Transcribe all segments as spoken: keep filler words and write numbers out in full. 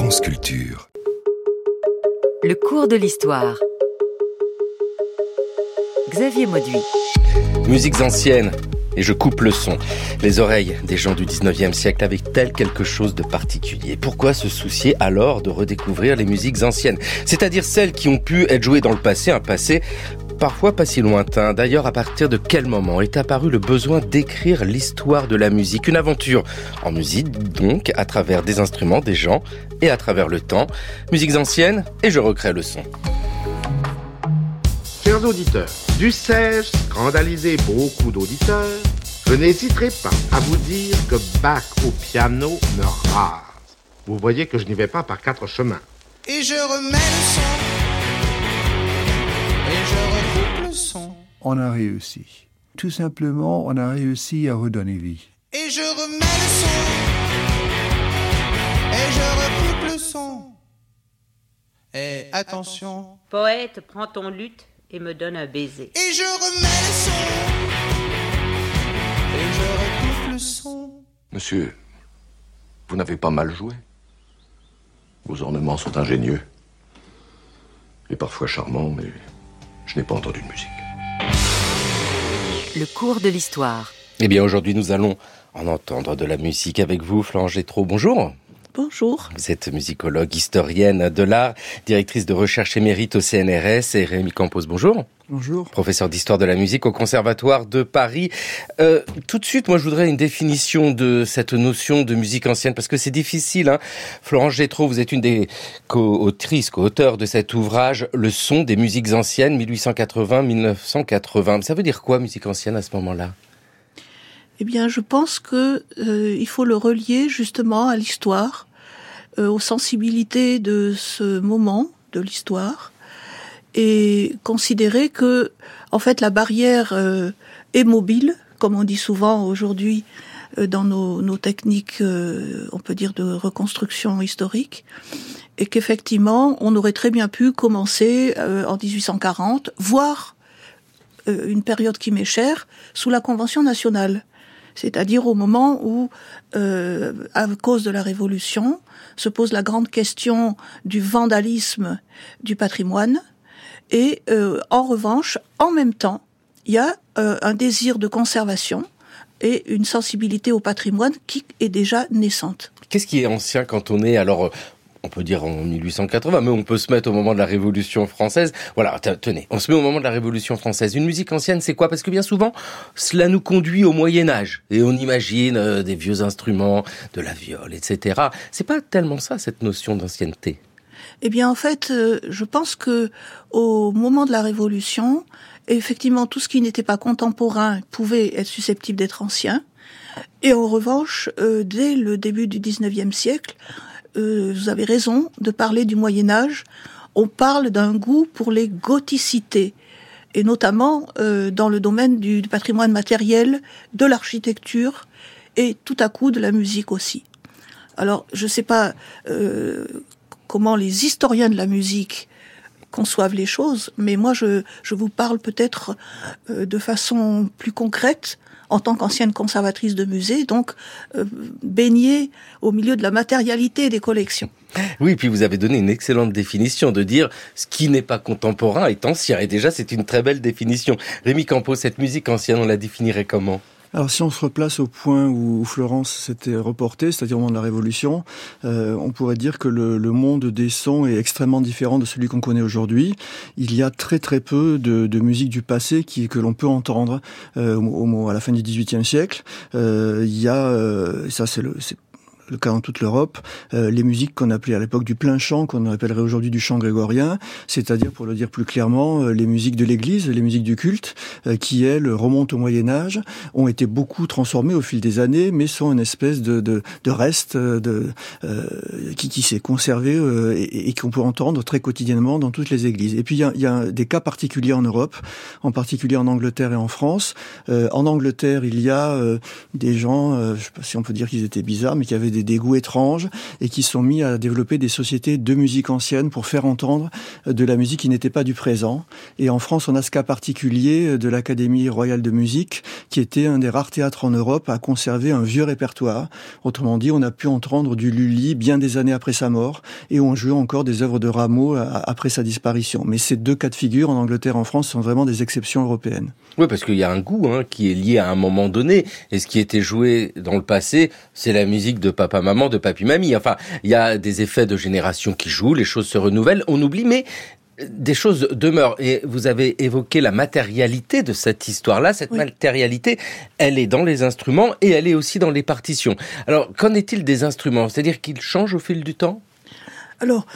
France Culture. Le cours de l'histoire. Xavier Mauduit. Musiques anciennes, et je coupe le son. Les oreilles des gens du dix-neuvième siècle avaient-elles quelque chose de particulier? Pourquoi se soucier alors de redécouvrir les musiques anciennes? C'est-à-dire celles qui ont pu être jouées dans le passé, un passé parfois pas si lointain. D'ailleurs, à partir de quel moment est apparu le besoin d'écrire l'histoire de la musique? Une aventure en musique, donc, à travers des instruments, des gens, et à travers le temps. Musiques anciennes, et je recrée le son. Chers auditeurs, dussé-je scandaliser beaucoup d'auditeurs, je n'hésiterai pas à vous dire que Bach au piano me rase. Vous voyez que je n'y vais pas par quatre chemins. Et je remets le son. Et je recoupe le son. On a réussi. Tout simplement, on a réussi à redonner vie. Et je remets le son. Et je recoupe le son. Et attention. Poète, prends ton luth et me donne un baiser. Et je remets le son. Et je recoupe le son. Monsieur, vous n'avez pas mal joué. Vos ornements sont ingénieux. Et parfois charmants, mais je n'ai pas entendu de musique. Le cours de l'histoire. Eh bien, aujourd'hui, nous allons en entendre de la musique avec vous, Florence Gétraud. Bonjour. Bonjour. Vous êtes musicologue, historienne de l'art, directrice de recherche émérite au C N R S, et Rémi Campos, bonjour. Bonjour. Professeur d'histoire de la musique au Conservatoire de Paris. Euh, tout de suite, moi, je voudrais une définition de cette notion de musique ancienne, parce que c'est difficile, hein. Florence Gétraud, vous êtes une des co-autrices, co-auteurs de cet ouvrage, Le son des musiques anciennes, mille huit cent quatre-vingts à mille neuf cent quatre-vingts. Ça veut dire quoi, musique ancienne, à ce moment-là? Eh bien, je pense que euh, il faut le relier justement à l'histoire, euh, aux sensibilités de ce moment de l'histoire, et considérer que, en fait, la barrière euh, est mobile, comme on dit souvent aujourd'hui euh, dans nos, nos techniques, euh, on peut dire, de reconstruction historique, et qu'effectivement, on aurait très bien pu commencer euh, en dix-huit cent quarante, voire euh, une période qui m'est chère, sous la Convention nationale. C'est-à-dire au moment où, euh, à cause de la Révolution, se pose la grande question du vandalisme du patrimoine. Et euh, en revanche, en même temps, il y a euh, un désir de conservation et une sensibilité au patrimoine qui est déjà naissante. Qu'est-ce qui est ancien quand on est, alors, on peut dire en mille huit cent quatre-vingts, mais on peut se mettre au moment de la Révolution française. Voilà, tenez, on se met au moment de la Révolution française. Une musique ancienne, c'est quoi? Parce que bien souvent, cela nous conduit au Moyen-Âge. Et on imagine euh, des vieux instruments, de la viole, et cetera. C'est pas tellement ça, cette notion d'ancienneté. Eh bien, en fait, euh, je pense que au moment de la Révolution, effectivement, tout ce qui n'était pas contemporain pouvait être susceptible d'être ancien. Et en revanche, euh, dès le début du dix-neuvième siècle, euh, vous avez raison de parler du Moyen-Âge. On parle d'un goût pour les gothicités, et notamment euh, dans le domaine du, du patrimoine matériel, de l'architecture, et tout à coup de la musique aussi. Alors, je ne sais pas euh, comment les historiens de la musique conçoivent les choses, mais moi je, je vous parle peut-être euh, de façon plus concrète, en tant qu'ancienne conservatrice de musée, donc euh, baignée au milieu de la matérialité des collections. Oui, puis vous avez donné une excellente définition de dire ce qui n'est pas contemporain est ancien, et déjà c'est une très belle définition. Rémi Campos, cette musique ancienne, on la définirait comment ? Alors si on se replace au point où Florence s'était reportée, c'est-à-dire au moment de la Révolution, euh, on pourrait dire que le, le monde des sons est extrêmement différent de celui qu'on connaît aujourd'hui. Il y a très très peu de, de musique du passé qui, que l'on peut entendre euh, au, à la fin du dix-huitième siècle. Euh, il y a, euh, ça c'est le... C'est le cas dans toute l'Europe, euh, les musiques qu'on appelait à l'époque du plein chant, qu'on appellerait aujourd'hui du chant grégorien, c'est-à-dire, pour le dire plus clairement, euh, les musiques de l'Église, les musiques du culte, euh, qui, elles, remontent au Moyen-Âge, ont été beaucoup transformées au fil des années, mais sont une espèce de, de, de reste de, euh, qui, qui s'est conservé euh, et, et qu'on peut entendre très quotidiennement dans toutes les églises. Et puis, il y a, il y a des cas particuliers en Europe, en particulier en Angleterre et en France. Euh, en Angleterre, il y a euh, des gens, euh, je ne sais pas si on peut dire qu'ils étaient bizarres, mais qui avaient des des, des goûts étranges et qui sont mis à développer des sociétés de musique ancienne pour faire entendre de la musique qui n'était pas du présent. Et en France, on a ce cas particulier de l'Académie royale de musique, qui était un des rares théâtres en Europe à conserver un vieux répertoire. Autrement dit, on a pu entendre du Lully bien des années après sa mort, et on jouait encore des œuvres de Rameau après sa disparition. Mais ces deux cas de figure, en Angleterre et en France, sont vraiment des exceptions européennes. Oui, parce qu'il y a un goût hein, qui est lié à un moment donné, et ce qui était joué dans le passé, c'est la musique de papa-maman, de papy-mamie. Enfin, il y a des effets de génération qui jouent, les choses se renouvellent, on oublie, mais des choses demeurent. Et vous avez évoqué la matérialité de cette histoire-là. Cette oui. matérialité, elle est dans les instruments et elle est aussi dans les partitions. Alors, qu'en est-il des instruments ? C'est-à-dire qu'ils changent au fil du temps ? Alors,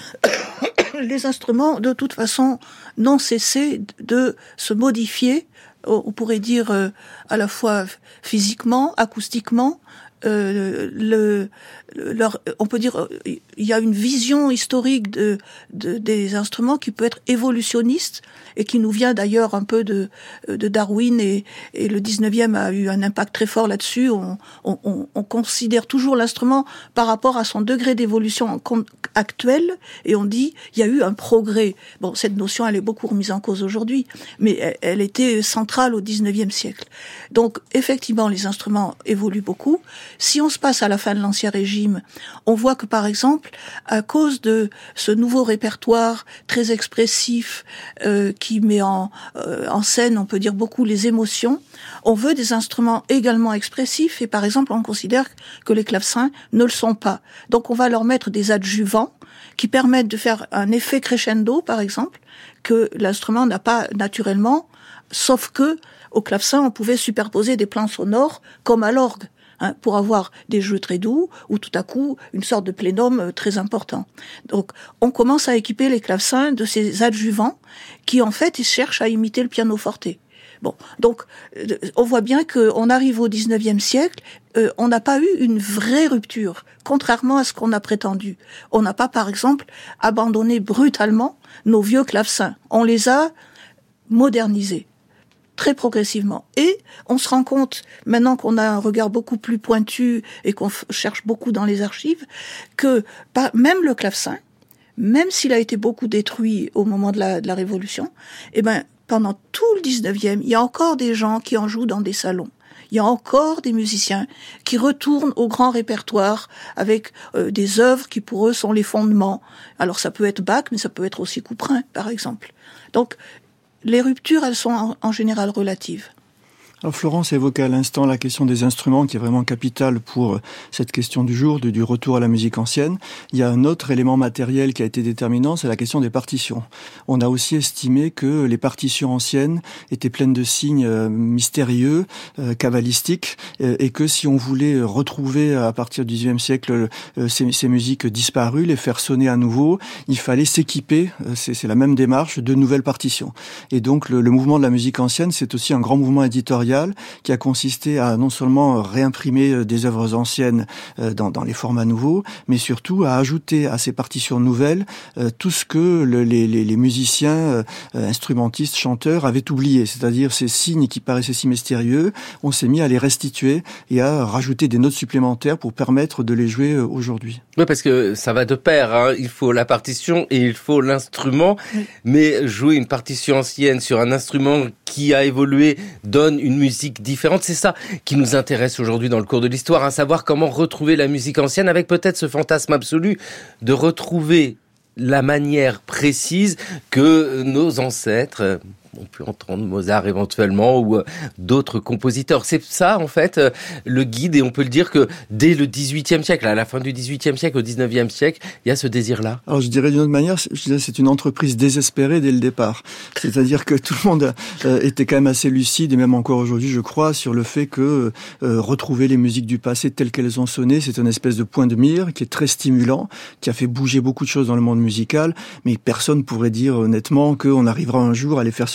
les instruments, de toute façon, n'ont cessé de se modifier, on pourrait dire euh, à la fois physiquement, acoustiquement. Euh, le, leur, on peut dire, il y a une vision historique de, de des instruments qui peut être évolutionniste et qui nous vient d'ailleurs un peu de, de Darwin et, et le dix-neuvième a eu un impact très fort là-dessus. On, on, on considère toujours l'instrument par rapport à son degré d'évolution actuel et on dit il y a eu un progrès. Bon, cette notion elle est beaucoup remise en cause aujourd'hui, mais elle, elle était centrale au dix-neuvième siècle. Donc effectivement, les instruments évoluent beaucoup. Si on se passe à la fin de l'Ancien Régime, on voit que par exemple, à cause de ce nouveau répertoire très expressif euh, qui met en, euh, en scène, on peut dire beaucoup les émotions, on veut des instruments également expressifs et par exemple on considère que les clavecins ne le sont pas. Donc on va leur mettre des adjuvants qui permettent de faire un effet crescendo par exemple, que l'instrument n'a pas naturellement, sauf que au clavecin on pouvait superposer des plans sonores comme à l'orgue. Hein, pour avoir des jeux très doux ou tout à coup une sorte de plénum très important. Donc on commence à équiper les clavecins de ces adjuvants qui en fait ils cherchent à imiter le pianoforte. Bon, donc on voit bien qu'on arrive au dix-neuvième siècle, euh, on n'a pas eu une vraie rupture, contrairement à ce qu'on a prétendu. On n'a pas par exemple abandonné brutalement nos vieux clavecins, on les a modernisés. Très progressivement. Et on se rend compte, maintenant qu'on a un regard beaucoup plus pointu et qu'on f- cherche beaucoup dans les archives, que pas, même le clavecin, même s'il a été beaucoup détruit au moment de la, de la Révolution, eh ben, pendant tout le dix-neuvième, il y a encore des gens qui en jouent dans des salons. Il y a encore des musiciens qui retournent au grand répertoire avec euh, des œuvres qui pour eux sont les fondements. Alors ça peut être Bach, mais ça peut être aussi Couperin, par exemple. Donc, les ruptures, elles sont en, en général relatives. Alors Florence évoquait à l'instant la question des instruments qui est vraiment capitale pour cette question du jour, de, du retour à la musique ancienne. Il y a un autre élément matériel qui a été déterminant, c'est la question des partitions. On a aussi estimé que les partitions anciennes étaient pleines de signes euh, mystérieux, euh, cabalistiques, euh, et que si on voulait retrouver à partir du dix-neuvième siècle euh, ces, ces musiques disparues, les faire sonner à nouveau, il fallait s'équiper, euh, c'est, c'est la même démarche, de nouvelles partitions. Et donc le, le mouvement de la musique ancienne, c'est aussi un grand mouvement éditorial qui a consisté à non seulement réimprimer des œuvres anciennes dans, dans les formats nouveaux, mais surtout à ajouter à ces partitions nouvelles euh, tout ce que le, les, les, les musiciens, euh, instrumentistes, chanteurs avaient oublié, c'est-à-dire ces signes qui paraissaient si mystérieux, on s'est mis à les restituer et à rajouter des notes supplémentaires pour permettre de les jouer aujourd'hui. Oui, parce que ça va de pair, hein. Il faut la partition et il faut l'instrument, oui. Mais jouer une partition ancienne sur un instrument qui a évolué donne une musique différente. C'est ça qui nous intéresse aujourd'hui dans le cours de l'histoire, hein, savoir comment retrouver la musique ancienne avec peut-être ce fantasme absolu de retrouver la manière précise que nos ancêtres ont pu entendre Mozart éventuellement ou euh, d'autres compositeurs. C'est ça, en fait, euh, le guide, et on peut le dire que dès le dix-huitième siècle, à la fin du dix-huitième siècle, au dix-neuvième siècle, il y a ce désir-là. Alors, je dirais d'une autre manière, je dirais, c'est une entreprise désespérée dès le départ. C'est-à-dire que tout le monde euh, était quand même assez lucide, et même encore aujourd'hui, je crois, sur le fait que euh, retrouver les musiques du passé telles qu'elles ont sonné, c'est une espèce de point de mire qui est très stimulant, qui a fait bouger beaucoup de choses dans le monde musical, mais personne pourrait dire honnêtement qu'on arrivera un jour à les faire sonner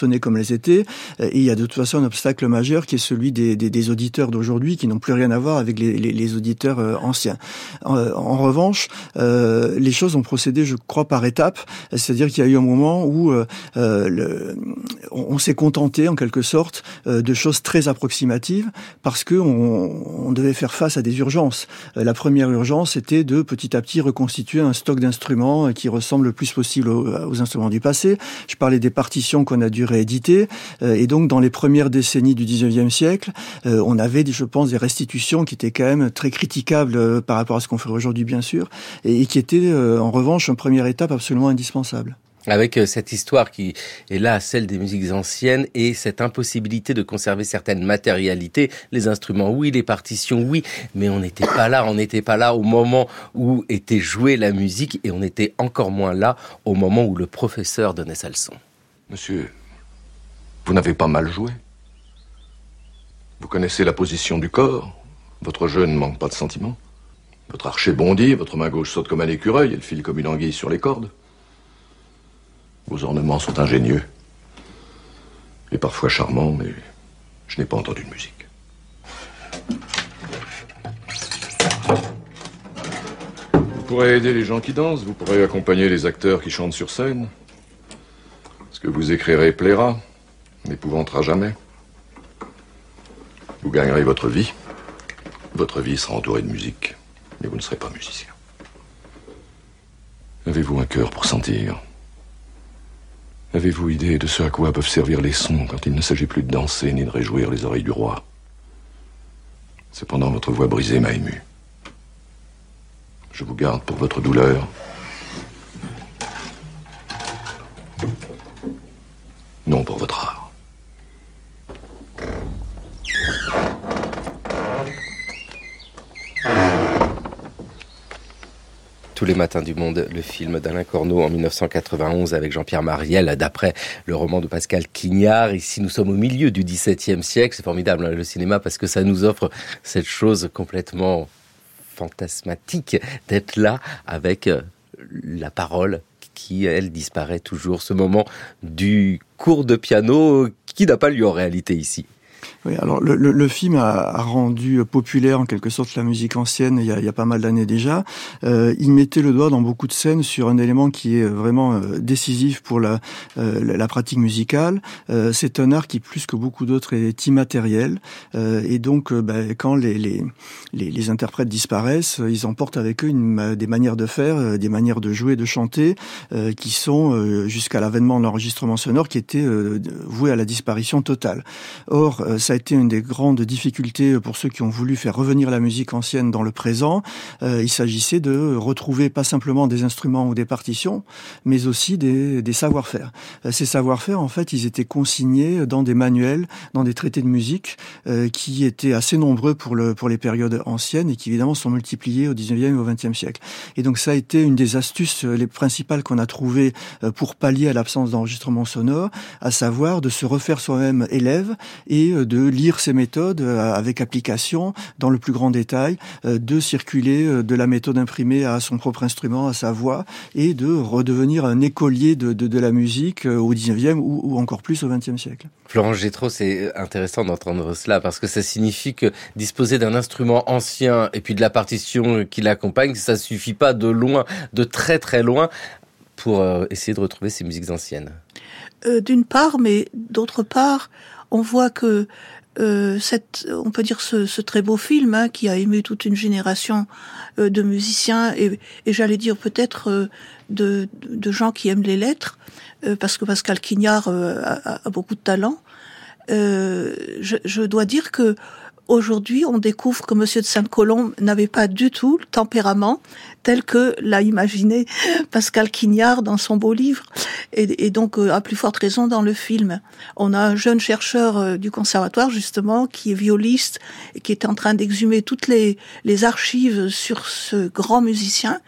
sonner comme elles étaient. Et il y a de toute façon un obstacle majeur qui est celui des, des, des auditeurs d'aujourd'hui qui n'ont plus rien à voir avec les, les, les auditeurs euh, anciens. En, en revanche, euh, les choses ont procédé, je crois, par étapes. C'est-à-dire qu'il y a eu un moment où euh, le, on, on s'est contenté, en quelque sorte, euh, de choses très approximatives parce que on, on devait faire face à des urgences. Euh, la première urgence était de petit à petit reconstituer un stock d'instruments qui ressemble le plus possible aux, aux instruments du passé. Je parlais des partitions qu'on a dû rééditer. Euh, et donc, dans les premières décennies du dix-neuvième siècle, euh, on avait, je pense, des restitutions qui étaient quand même très critiquables euh, par rapport à ce qu'on fait aujourd'hui, bien sûr, et, et qui étaient, euh, en revanche, une première étape absolument indispensable. Avec cette histoire qui est là, celle des musiques anciennes, et cette impossibilité de conserver certaines matérialités, les instruments, oui, les partitions, oui, mais on n'était pas là, on n'était pas là au moment où était jouée la musique, et on était encore moins là au moment où le professeur donnait sa leçon. Monsieur, vous n'avez pas mal joué. Vous connaissez la position du corps, votre jeu ne manque pas de sentiment. Votre archet bondit, votre main gauche saute comme un écureuil, elle file comme une anguille sur les cordes. Vos ornements sont ingénieux et parfois charmants, mais je n'ai pas entendu de musique. Vous pourrez aider les gens qui dansent, vous pourrez accompagner les acteurs qui chantent sur scène. Ce que vous écrirez plaira, n'épouvantera jamais. Vous gagnerez votre vie. Votre vie sera entourée de musique, mais vous ne serez pas musicien. Avez-vous un cœur pour sentir ? Avez-vous idée de ce à quoi peuvent servir les sons quand il ne s'agit plus de danser ni de réjouir les oreilles du roi ? Cependant, votre voix brisée m'a ému. Je vous garde pour votre douleur. Non pour votre art. Tous les matins du monde, le film d'Alain Corneau en dix-neuf cent quatre-vingt-onze avec Jean-Pierre Mariel, d'après le roman de Pascal Quignard. Ici, nous sommes au milieu du dix-septième siècle. C'est formidable, hein, le cinéma, parce que ça nous offre cette chose complètement fantasmatique d'être là avec la parole qui, elle, disparaît toujours. Ce moment du cours de piano qui n'a pas lieu en réalité ici. Oui, alors le, le, le film a, a rendu populaire en quelque sorte la musique ancienne il y a, il y a pas mal d'années déjà. Euh, il mettait le doigt dans beaucoup de scènes sur un élément qui est vraiment euh, décisif pour la, euh, la pratique musicale. Euh, c'est un art qui, plus que beaucoup d'autres, est immatériel. Euh, et donc, euh, bah, quand les, les, les, les interprètes disparaissent, ils emportent avec eux une, des manières de faire, euh, des manières de jouer, de chanter, euh, qui sont, euh, jusqu'à l'avènement de l'enregistrement sonore, qui étaient euh, voués à la disparition totale. Or, euh, ça a été une des grandes difficultés pour ceux qui ont voulu faire revenir la musique ancienne dans le présent. Euh, il s'agissait de retrouver pas simplement des instruments ou des partitions, mais aussi des, des savoir-faire. Euh, ces savoir-faire, en fait, ils étaient consignés dans des manuels, dans des traités de musique, euh, qui étaient assez nombreux pour, le, pour les périodes anciennes et qui, évidemment, sont multipliés au dix-neuvième et au vingtième siècle. Et donc, ça a été une des astuces les principales qu'on a trouvées pour pallier à l'absence d'enregistrement sonore, à savoir de se refaire soi-même élève et de lire ces méthodes avec application dans le plus grand détail, de circuler de la méthode imprimée à son propre instrument, à sa voix, et de redevenir un écolier de, de, de la musique au dix-neuvième ou, ou encore plus au vingtième siècle. Florence Gétro, c'est intéressant d'entendre cela parce que ça signifie que disposer d'un instrument ancien et puis de la partition qui l'accompagne, ça suffit pas de loin, de très très loin pour essayer de retrouver ces musiques anciennes. Euh, d'une part, mais d'autre part, on voit que euh, cette, on peut dire ce, ce très beau film hein, qui a ému toute une génération euh, de musiciens et, et j'allais dire peut-être euh, de, de gens qui aiment les lettres, euh, parce que Pascal Quignard euh, a, a beaucoup de talent. Euh, je, je dois dire que aujourd'hui, on découvre que Monsieur de Sainte-Colombe n'avait pas du tout le tempérament tel que l'a imaginé Pascal Quignard dans son beau livre, et, et donc à plus forte raison dans le film. On a un jeune chercheur du conservatoire justement qui est violiste et qui est en train d'exhumer toutes les, les archives sur ce grand musicien.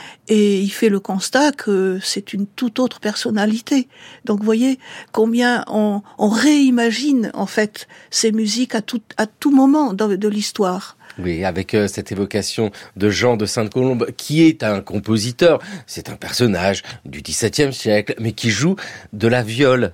Et il fait le constat que c'est une toute autre personnalité. Donc, vous voyez combien on, on réimagine, en fait, ces musiques à tout, à tout moment de, de l'histoire. Oui, avec euh, cette évocation de Jean de Sainte-Colombe, qui est un compositeur. C'est un personnage du dix-septième siècle, mais qui joue de la viole.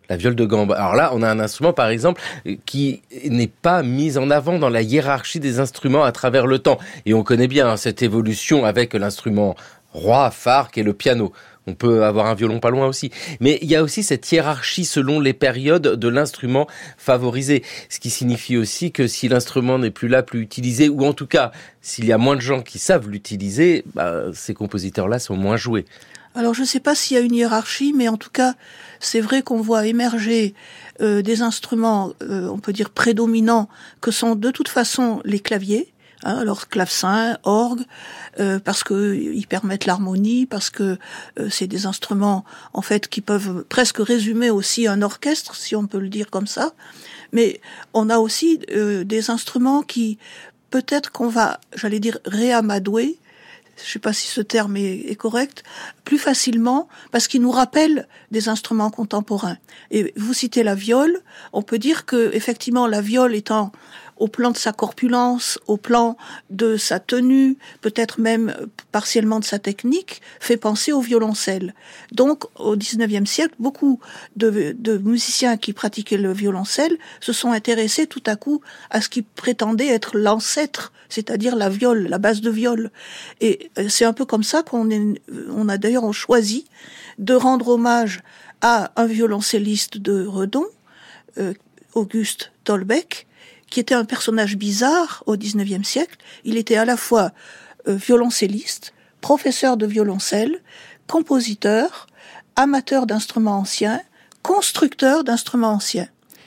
La viole de gambe. Alors là, on a un instrument, par exemple, qui n'est pas mis en avant dans la hiérarchie des instruments à travers le temps. Et on connaît bien hein, cette évolution avec l'instrument roi, phare, qui est le piano. On peut avoir un violon pas loin aussi. Mais il y a aussi cette hiérarchie selon les périodes de l'instrument favorisé. Ce qui signifie aussi que si l'instrument n'est plus là, plus utilisé, ou en tout cas, s'il y a moins de gens qui savent l'utiliser, bah, ces compositeurs-là sont moins joués. Alors je ne sais pas s'il y a une hiérarchie, mais en tout cas, c'est vrai qu'on voit émerger euh, des instruments, euh, on peut dire prédominants, que sont de toute façon les claviers. Hein, alors clavecin, orgue, euh, parce que ils permettent l'harmonie, parce que euh, c'est des instruments en fait qui peuvent presque résumer aussi un orchestre, si on peut le dire comme ça. Mais on a aussi euh, des instruments qui peut-être qu'on va, j'allais dire, réamadouer. Je sais pas si ce terme est, est correct, plus facilement, parce qu'il nous rappelle des instruments contemporains. Et vous citez la viole, on peut dire que, effectivement, la viole étant au plan de sa corpulence, au plan de sa tenue, peut-être même partiellement de sa technique, fait penser au violoncelle. Donc, au dix-neuvième siècle, beaucoup de, de musiciens qui pratiquaient le violoncelle se sont intéressés tout à coup à ce qui prétendait être l'ancêtre, c'est-à-dire la viole, la base de viole. Et c'est un peu comme ça qu'on est, on a d'ailleurs choisi de rendre hommage à un violoncelliste de Redon, euh, Auguste Tolbeck, qui était un personnage bizarre au dix-neuvième siècle. Il était à la fois euh, violoncelliste, professeur de violoncelle, compositeur, amateur d'instruments anciens, constructeur d'instruments anciens.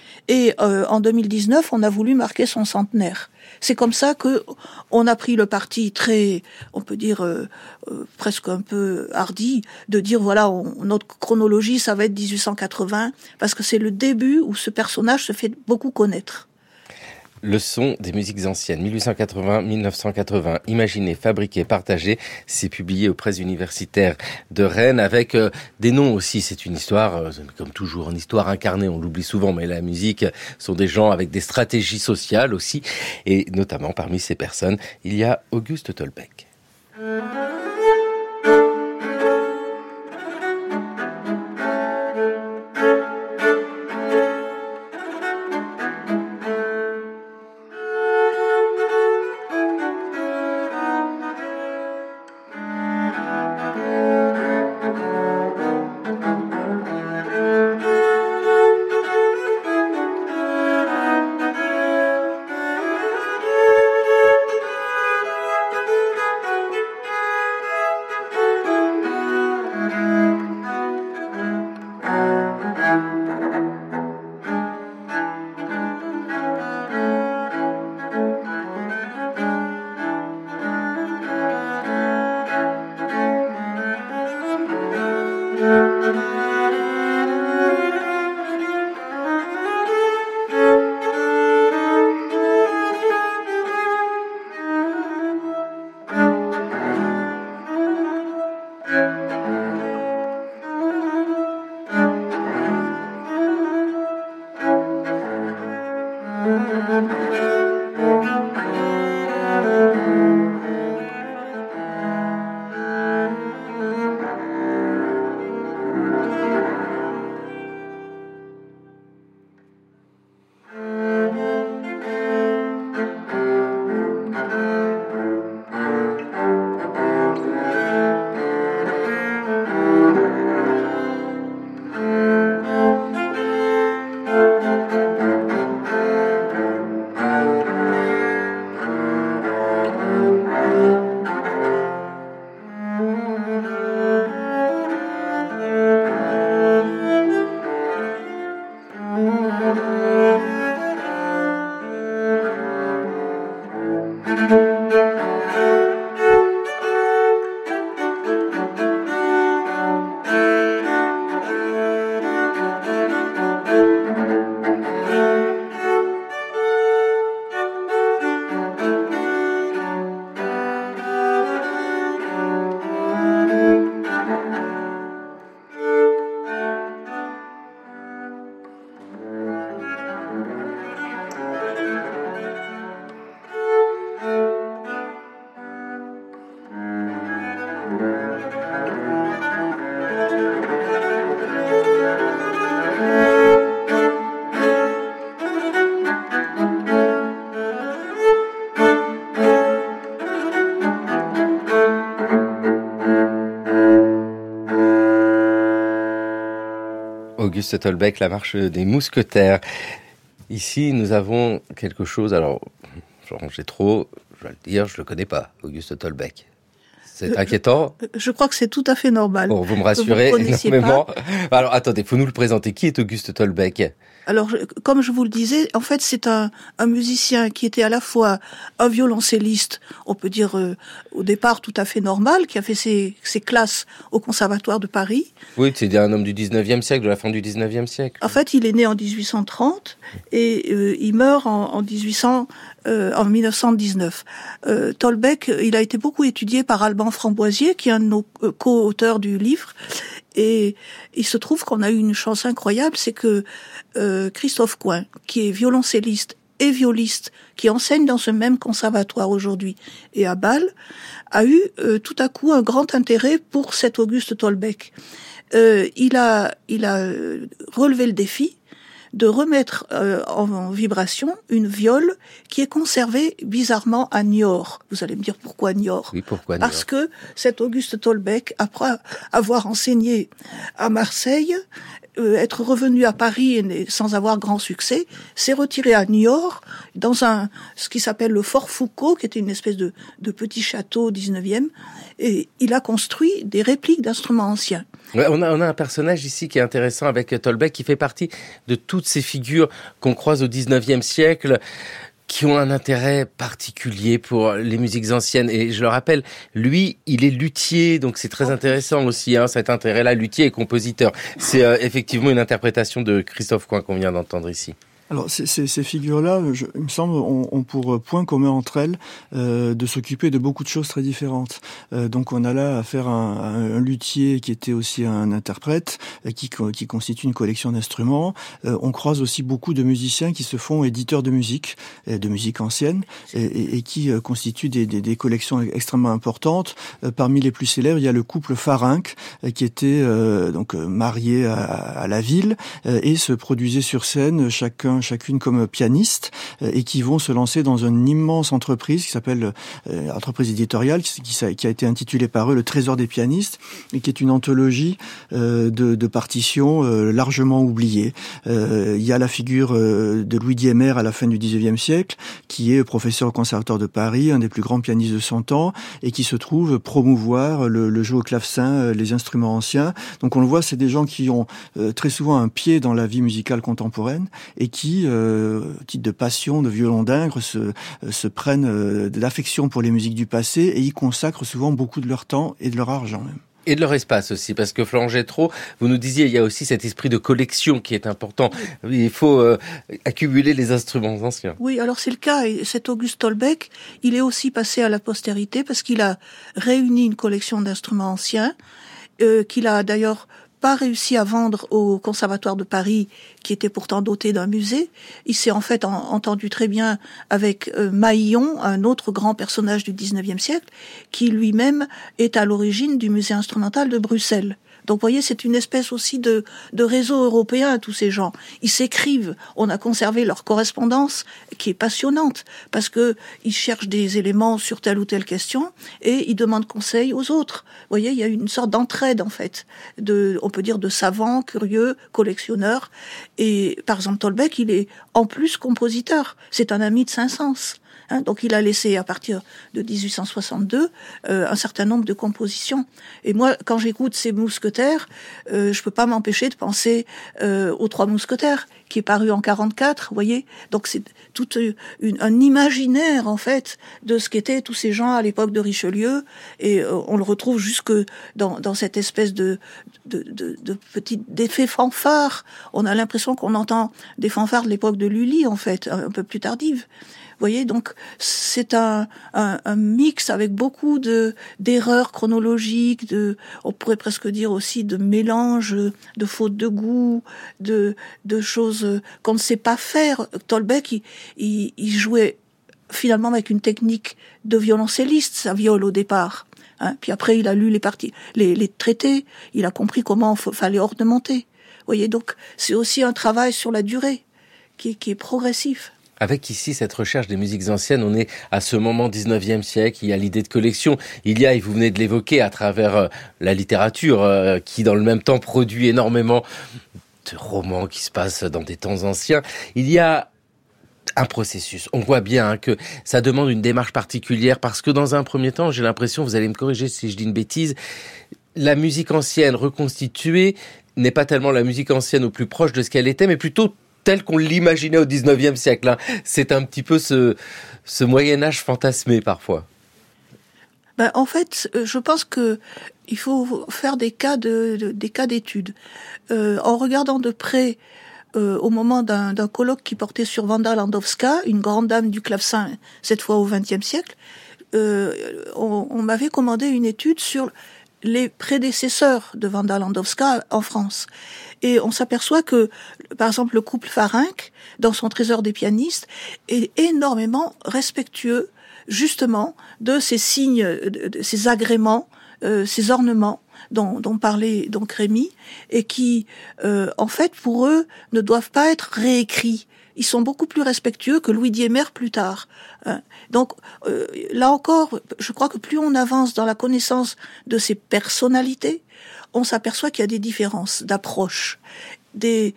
Et euh, en deux mille dix-neuf, on a voulu marquer son centenaire. C'est comme ça que on a pris le parti très, on peut dire euh, euh, presque un peu hardi, de dire voilà, on, notre chronologie, ça va être dix-huit cent quatre-vingts, parce que c'est le début où ce personnage se fait beaucoup connaître. Le son des musiques anciennes, mille huit cent quatre-vingts à mille neuf cent quatre-vingts, imaginé, fabriqué, partagé, c'est publié aux presses universitaires de Rennes avec euh, des noms aussi. C'est une histoire, euh, comme toujours, une histoire incarnée, on l'oublie souvent, mais la musique sont des gens avec des stratégies sociales aussi. Et notamment, parmi ces personnes, il y a Auguste Tolbeck. Auguste Tolbecq, la marche des mousquetaires. Ici, nous avons quelque chose, alors, j'ai trop, je vais le dire, je le connais pas, Auguste Tolbecq. C'est inquiétant. Je, je crois que c'est tout à fait normal. Bon, vous me rassurez vous énormément. Pas. Alors, attendez, faut nous le présenter. Qui est Auguste Tolbecq ? Alors, comme je vous le disais, en fait, c'est un, un musicien qui était à la fois un violoncelliste, on peut dire euh, au départ tout à fait normal, qui a fait ses, ses classes au Conservatoire de Paris. Oui, c'est un homme du dix-neuvième siècle, de la fin du dix-neuvième siècle. En fait, il est né en dix-huit cent trente et euh, il meurt en, en, dix-huit cents, euh, en mille neuf cent dix-neuf. Euh, Tolbecq, il a été beaucoup étudié par Alban Framboisier, qui est un de nos euh, co-auteurs du livre. Et il se trouve qu'on a eu une chance incroyable, c'est que euh, Christophe Coin, qui est violoncelliste et violiste, qui enseigne dans ce même conservatoire aujourd'hui et à Bâle, a eu euh, tout à coup un grand intérêt pour cet Auguste Tolbecq. Euh, il a, il a relevé le défi de remettre euh, en, en vibration une viole qui est conservée bizarrement à Niort. Vous allez me dire pourquoi Niort ? Oui, pourquoi Niort ? Parce que cet Auguste Tolbecq, après avoir enseigné à Marseille, euh, être revenu à Paris et, sans avoir grand succès, s'est retiré à Niort, dans un ce qui s'appelle le Fort Foucault, qui était une espèce de, de petit château dix-neuvième, et il a construit des répliques d'instruments anciens. Ouais, on a, on a un personnage ici qui est intéressant avec Tolbecq, qui fait partie de toutes ces figures qu'on croise au dix-neuvième siècle, qui ont un intérêt particulier pour les musiques anciennes. Et je le rappelle, lui, il est luthier, donc c'est très intéressant aussi, hein, cet intérêt-là, luthier et compositeur. C'est euh, effectivement une interprétation de Christophe Coin qu'on vient d'entendre ici. Alors ces, ces, ces figures-là, je, il me semble, ont, ont pour point commun entre elles euh, de s'occuper de beaucoup de choses très différentes. Euh, donc on a là affaire à un, un luthier qui était aussi un interprète, qui, qui constitue une collection d'instruments. Euh, on croise aussi beaucoup de musiciens qui se font éditeurs de musique, de musique ancienne, et, et, et qui euh, constituent des, des, des collections extrêmement importantes. Euh, parmi les plus célèbres, il y a le couple Farinck, euh, qui était euh, donc marié à, à la ville euh, et se produisait sur scène chacun chacune comme pianiste, euh, et qui vont se lancer dans une immense entreprise qui s'appelle euh, entreprise éditoriale, qui, qui, qui a été intitulée par eux le Trésor des pianistes, et qui est une anthologie euh, de, de partitions euh, largement oubliées. Euh, il y a la figure euh, de Louis Diemer à la fin du dix-neuvième siècle, qui est professeur au Conservatoire de Paris, un des plus grands pianistes de son temps, et qui se trouve promouvoir le, le jeu au clavecin, euh, les instruments anciens. Donc on le voit, c'est des gens qui ont euh, très souvent un pied dans la vie musicale contemporaine, et qui Euh, titre de passion, de violon d'Ingres, se, euh, se prennent euh, de l'affection pour les musiques du passé et y consacrent souvent beaucoup de leur temps et de leur argent même. Et de leur espace aussi, parce que Florent Gétro, vous nous disiez, il y a aussi cet esprit de collection qui est important. Il faut euh, accumuler les instruments anciens. Oui, alors c'est le cas. Et cet Auguste Tolbecq, il est aussi passé à la postérité parce qu'il a réuni une collection d'instruments anciens, euh, qu'il a d'ailleurs pas réussi à vendre au Conservatoire de Paris, qui était pourtant doté d'un musée. Il s'est en fait en, entendu très bien avec euh, Maillon, un autre grand personnage du dix-neuvième siècle, qui lui-même est à l'origine du musée instrumental de Bruxelles. Donc, vous voyez, c'est une espèce aussi de, de réseau européen, tous ces gens. Ils s'écrivent. On a conservé leur correspondance, qui est passionnante, parce que ils cherchent des éléments sur telle ou telle question, et ils demandent conseil aux autres. Vous voyez, il y a une sorte d'entraide, en fait, de, on peut dire, de savants, curieux, collectionneurs. Et, par exemple, Tolbecq, il est en plus compositeur. C'est un ami de Saint-Saëns. Hein, donc il a laissé à partir de dix-huit cent soixante-deux euh, un certain nombre de compositions. Et moi, quand j'écoute ces mousquetaires, euh, je peux pas m'empêcher de penser euh, aux Trois Mousquetaires, qui est paru en quarante-quatre. Vous voyez, donc c'est tout une, un imaginaire en fait de ce qu'étaient tous ces gens à l'époque de Richelieu, et euh, on le retrouve jusque dans, dans cette espèce de de, de, de petit d'effet fanfare. On a l'impression qu'on entend des fanfares de l'époque de Lully en fait, un peu plus tardive. Vous voyez, donc c'est un, un, un mix avec beaucoup de d'erreurs chronologiques, de, on pourrait presque dire aussi de mélange, de fautes de goût, de de choses qu'on ne sait pas faire. Tolbecq, il, il, il jouait finalement avec une technique de violoncelliste, sa viole au départ. Hein. Puis après, il a lu les parties, les, les traités, il a compris comment il fallait ornementer. Vous voyez, donc c'est aussi un travail sur la durée qui, qui est progressif. Avec ici cette recherche des musiques anciennes, on est à ce moment dix-neuvième siècle, il y a l'idée de collection, il y a, et vous venez de l'évoquer, à travers euh, la littérature, euh, qui dans le même temps produit énormément de romans qui se passent dans des temps anciens, il y a un processus. On voit bien hein, que ça demande une démarche particulière parce que dans un premier temps, j'ai l'impression, vous allez me corriger si je dis une bêtise, la musique ancienne reconstituée n'est pas tellement la musique ancienne au plus proche de ce qu'elle était, mais plutôt telle qu'on l'imaginait au dix-neuvième siècle. Hein. C'est un petit peu ce, ce Moyen-Âge fantasmé parfois. Ben, en fait, je pense que il faut faire des cas de, de des cas d'études. Euh, en regardant de près, euh, au moment d'un, d'un colloque qui portait sur Wanda Landowska, une grande dame du clavecin, cette fois au vingtième siècle, euh, on, on m'avait commandé une étude sur les prédécesseurs de Wanda Landowska en France. Et on s'aperçoit que, par exemple, le couple Farinck, dans son Trésor des pianistes, est énormément respectueux, justement, de ces signes, de ces agréments, euh, ces ornements dont, dont parlait donc Rémy, et qui, euh, en fait, pour eux, ne doivent pas être réécrits. Ils sont beaucoup plus respectueux que Louis Diemer plus tard. Donc, euh, là encore, je crois que plus on avance dans la connaissance de ces personnalités, on s'aperçoit qu'il y a des différences d'approche, des,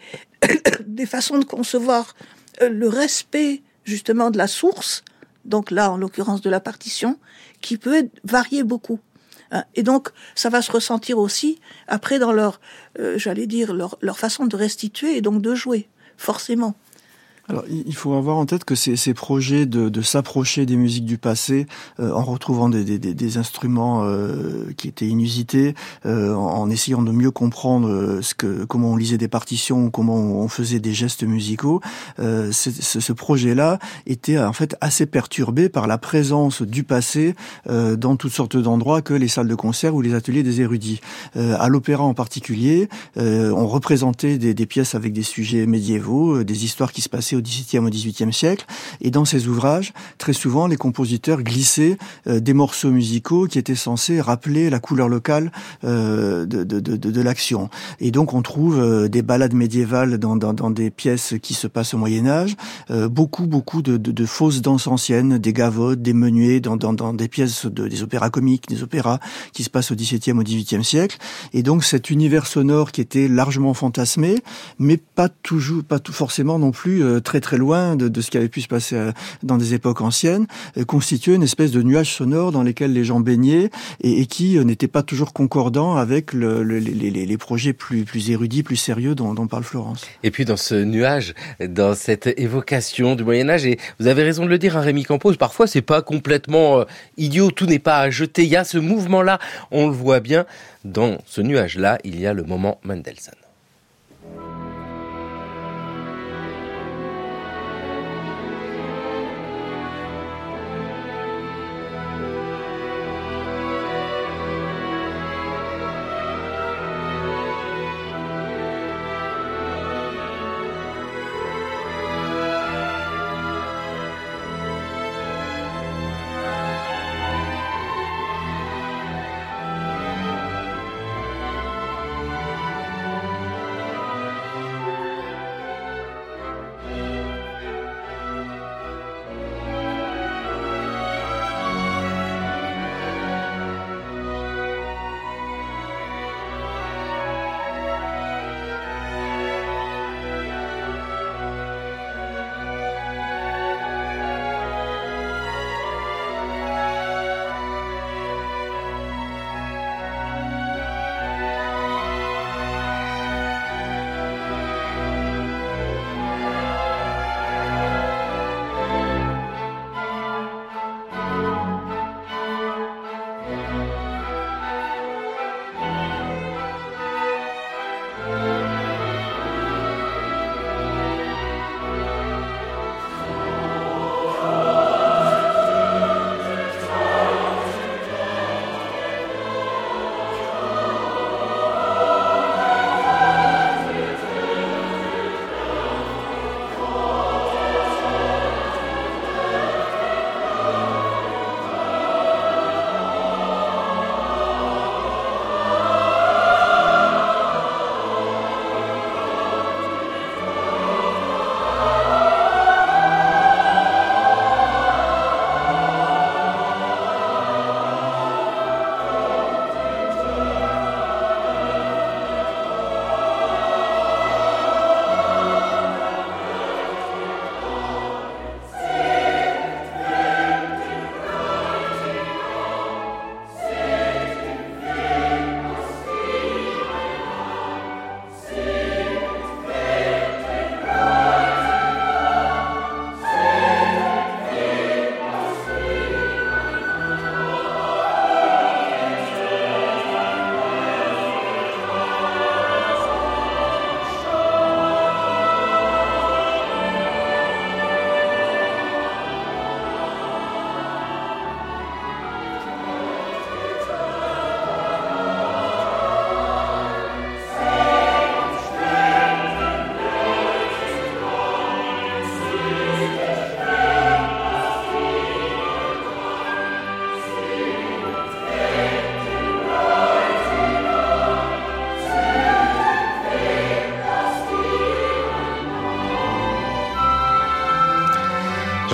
des façons de concevoir le respect, justement, de la source, donc là, en l'occurrence de la partition, qui peut être, varier beaucoup. Et donc, ça va se ressentir aussi, après, dans leur, euh, j'allais dire, leur, leur façon de restituer et donc de jouer, forcément. Alors, il faut avoir en tête que ces, ces projets de, de s'approcher des musiques du passé, euh, en retrouvant des, des, des instruments euh, qui étaient inusités, euh, en, en essayant de mieux comprendre ce que, comment on lisait des partitions, comment on faisait des gestes musicaux, euh, ce, ce projet-là était en fait assez perturbé par la présence du passé euh, dans toutes sortes d'endroits que les salles de concert ou les ateliers des érudits. Euh, à l'opéra en particulier, euh, on représentait des, des pièces avec des sujets médiévaux, des histoires qui se passaient au dix-septième, au dix-huitième siècle, et dans ces ouvrages, très souvent, les compositeurs glissaient euh, des morceaux musicaux qui étaient censés rappeler la couleur locale euh, de, de, de, de l'action. Et donc, on trouve euh, des ballades médiévales dans, dans, dans des pièces qui se passent au Moyen-Âge, euh, beaucoup, beaucoup de, de, de fausses danses anciennes, des gavottes, des menuets, dans, dans, dans des pièces, de, des opéras comiques, des opéras qui se passent au dix-septième, au dix-huitième siècle. Et donc, cet univers sonore qui était largement fantasmé, mais pas toujours, pas tout forcément non plus euh, très très loin de, de ce qui avait pu se passer euh, dans des époques anciennes, euh, constituait une espèce de nuage sonore dans lesquels les gens baignaient et, et qui euh, n'était pas toujours concordant avec le, le, les, les, les projets plus, plus érudits, plus sérieux dont, dont parle Florence. Et puis dans ce nuage, dans cette évocation du Moyen-Âge, et vous avez raison de le dire, hein, Rémy Campos, parfois c'est pas complètement euh, idiot, tout n'est pas à jeter, il y a ce mouvement-là, on le voit bien, dans ce nuage-là, il y a le moment Mendelssohn.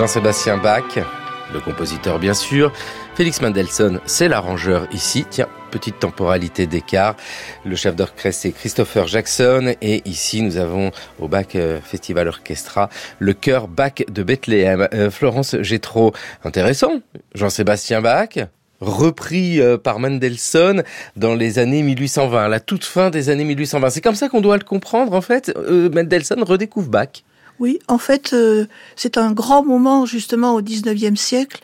Jean-Sébastien Bach, le compositeur bien sûr. Félix Mendelssohn, c'est l'arrangeur ici. Tiens, petite temporalité d'écart. Le chef d'orchestre, c'est Christopher Jackson. Et ici, nous avons au Bach Festival Orchestra le chœur Bach de Bethléem. Euh, Florence Gétro, intéressant. Jean-Sébastien Bach, repris euh, par Mendelssohn dans les années mille huit cent vingt, la toute fin des années mille huit cent vingt. C'est comme ça qu'on doit le comprendre, en fait. Euh, Mendelssohn redécouvre Bach. Oui, en fait, euh, c'est un grand moment, justement, au dix-neuvième siècle,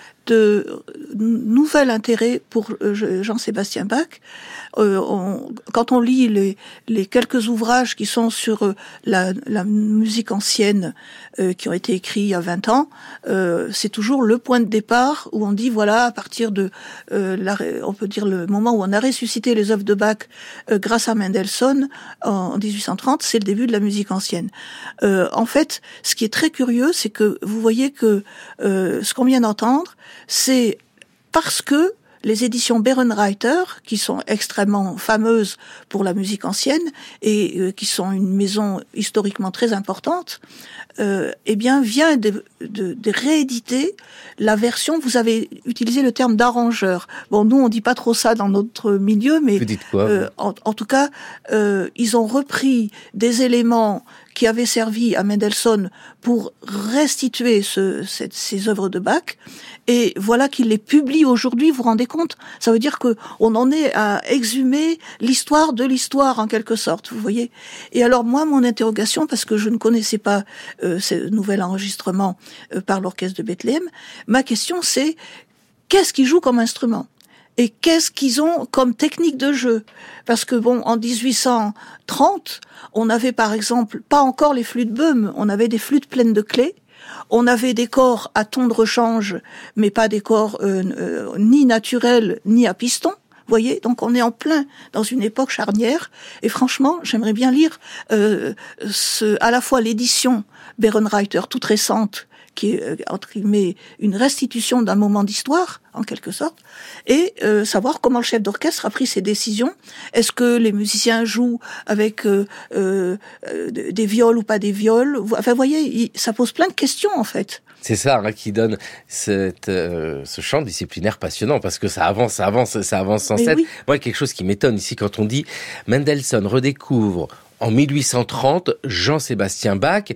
de nouvel intérêt pour euh, Jean-Sébastien Bach. Euh, on, quand on lit les, les quelques ouvrages qui sont sur euh, la, la musique ancienne euh, qui ont été écrits il y a vingt ans, euh, c'est toujours le point de départ où on dit voilà, à partir de euh, la, on peut dire le moment où on a ressuscité les œuvres de Bach euh, grâce à Mendelssohn en, en dix-huit cent trente, c'est le début de la musique ancienne. Euh, en fait, ce qui est très curieux, c'est que vous voyez que euh, ce qu'on vient d'entendre, c'est parce que les éditions Bärenreiter, qui sont extrêmement fameuses pour la musique ancienne et euh, qui sont une maison historiquement très importante, euh, eh bien vient de, de, de rééditer la version. Vous avez utilisé le terme d'arrangeur. Bon, nous on dit pas trop ça dans notre milieu, mais vous dites quoi, euh, en, en tout cas, euh, ils ont repris des éléments qui avaient servi à Mendelssohn pour restituer ce, cette, ces œuvres de Bach, et voilà qu'il les publie aujourd'hui. Vous vous rendez compte ? Ça veut dire que on en est à exhumer l'histoire de l'histoire en quelque sorte, vous voyez. Et alors moi, mon interrogation, parce que je ne connaissais pas euh, ce nouvel enregistrement euh, par l'orchestre de Bethléem, ma question c'est qu'est-ce qu'ils jouent comme instrument ? Et qu'est-ce qu'ils ont comme technique de jeu ? Parce que bon, en dix-huit cent trente, on avait par exemple pas encore les flûtes Böhm, on avait des flûtes pleines de clés, on avait des corps à ton de rechange, mais pas des corps euh, euh, ni naturels ni à piston. Vous voyez, donc on est en plein dans une époque charnière. Et franchement, j'aimerais bien lire euh, ce, à la fois l'édition Bärenreiter toute récente, qui est, entre guillemets, une restitution d'un moment d'histoire, en quelque sorte, et euh, savoir comment le chef d'orchestre a pris ses décisions. Est-ce que les musiciens jouent avec euh, euh, des viols ou pas des viols ? Enfin, vous voyez, ça pose plein de questions, en fait. C'est ça hein, qui donne cette, euh, ce champ disciplinaire passionnant, parce que ça avance, ça avance, ça avance sans cesse. Oui. Moi, quelque chose qui m'étonne ici, quand on dit Mendelssohn redécouvre en mille huit cent trente Jean-Sébastien Bach,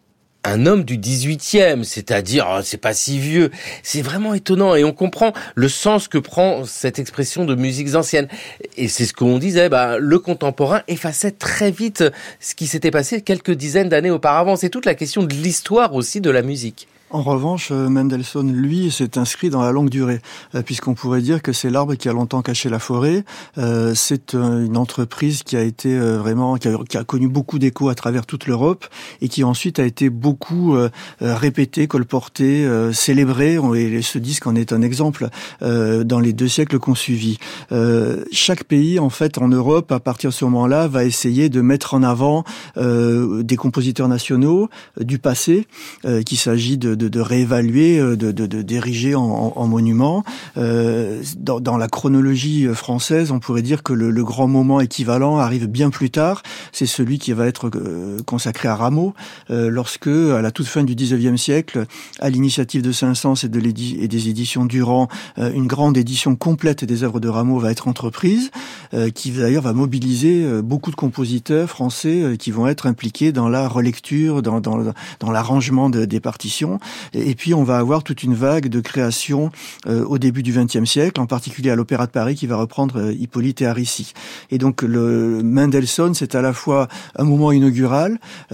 un homme du dix-huitième, c'est-à-dire, oh, c'est pas si vieux. C'est vraiment étonnant et on comprend le sens que prend cette expression de musiques anciennes. Et c'est ce qu'on disait, bah, le contemporain effaçait très vite ce qui s'était passé quelques dizaines d'années auparavant. C'est toute la question de l'histoire aussi de la musique. En revanche, Mendelssohn, lui, s'est inscrit dans la longue durée, puisqu'on pourrait dire que c'est l'arbre qui a longtemps caché la forêt. Euh, c'est une entreprise qui a été vraiment, qui a, qui a connu beaucoup d'écho à travers toute l'Europe et qui ensuite a été beaucoup euh, répétée, colportée, euh, célébrée. Et ce disque en est un exemple euh, dans les deux siècles qu'on suivi. Euh, chaque pays, en fait, en Europe, à partir de ce moment-là, va essayer de mettre en avant euh, des compositeurs nationaux euh, du passé, euh, qu'il s'agit de De, de réévaluer, de, de, de d'ériger en, en, en monument. Euh, dans, dans la chronologie française, on pourrait dire que le, le grand moment équivalent arrive bien plus tard. C'est celui qui va être euh, consacré à Rameau, euh, lorsque, à la toute fin du dix-neuvième siècle, à l'initiative de Saint-Saëns et, de et des éditions Durand, euh, une grande édition complète des œuvres de Rameau va être entreprise, euh, qui d'ailleurs va mobiliser euh, beaucoup de compositeurs français euh, qui vont être impliqués dans la relecture, dans, dans, dans l'arrangement de, des partitions. Et puis on va avoir toute une vague de création euh, au début du vingtième siècle, en particulier à l'Opéra de Paris qui va reprendre euh, Hippolyte et Aricie. Et donc le Mendelssohn, c'est à la fois un moment inaugural,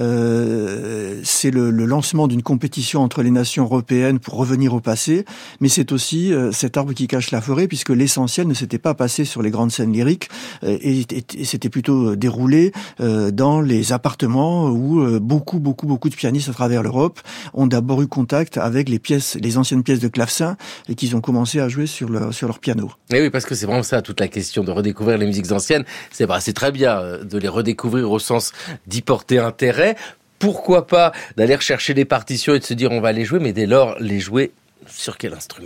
euh, c'est le, le lancement d'une compétition entre les nations européennes pour revenir au passé, mais c'est aussi euh, cet arbre qui cache la forêt, puisque l'essentiel ne s'était pas passé sur les grandes scènes lyriques euh, et, et, et c'était plutôt déroulé euh, dans les appartements où euh, beaucoup, beaucoup, beaucoup de pianistes à travers l'Europe ont d'abord eu contact avec les pièces, les anciennes pièces de clavecin et qu'ils ont commencé à jouer sur leur, sur leur piano. Et oui, parce que c'est vraiment ça, toute la question de redécouvrir les musiques anciennes. C'est, bah, c'est très bien de les redécouvrir au sens d'y porter intérêt. Pourquoi pas d'aller rechercher des partitions et de se dire on va les jouer, mais dès lors, les jouer sur quel instrument ?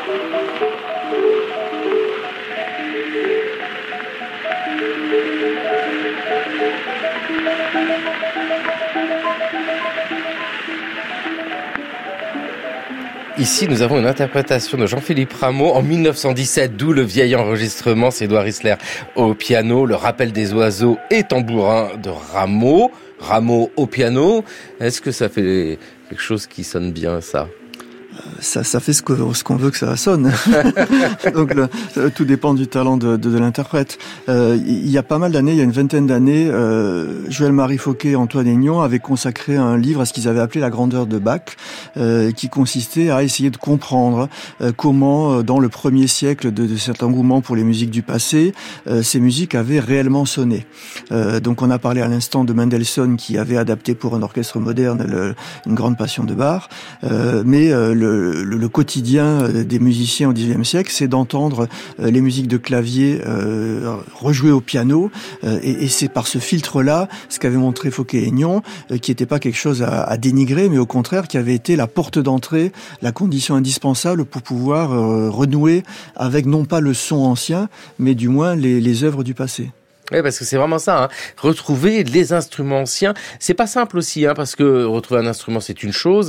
Thank you. Ici, nous avons une interprétation de Jean-Philippe Rameau en mille neuf cent dix-sept, d'où le vieil enregistrement. C'est Édouard Isler au piano, le rappel des oiseaux et tambourin de Rameau. Rameau au piano. Est-ce que ça fait quelque chose qui sonne bien, ça ? Ça, ça fait ce que ce qu'on veut que ça sonne. Donc le, tout dépend du talent de, de, de l'interprète. Euh, il y a pas mal d'années, il y a une vingtaine d'années, euh, Joël-Marie Fauquet et Antoine Aignan avaient consacré un livre à ce qu'ils avaient appelé la grandeur de Bach, euh, qui consistait à essayer de comprendre euh, comment, dans le premier siècle de, de cet engouement pour les musiques du passé, euh, ces musiques avaient réellement sonné. Euh, donc on a parlé à l'instant de Mendelssohn qui avait adapté pour un orchestre moderne le, une grande passion de Bach, euh, mais euh, le Le, le, le quotidien des musiciens au dix-neuvième siècle, c'est d'entendre euh, les musiques de clavier euh, rejouées au piano, euh, et, et c'est par ce filtre-là, ce qu'avait montré Fauquet-Aignan, euh, qui n'était pas quelque chose à, à dénigrer, mais au contraire, qui avait été la porte d'entrée, la condition indispensable pour pouvoir euh, renouer avec non pas le son ancien, mais du moins les, les œuvres du passé. Oui, parce que c'est vraiment ça, hein. Retrouver les instruments anciens, c'est pas simple aussi, hein, parce que retrouver un instrument, c'est une chose.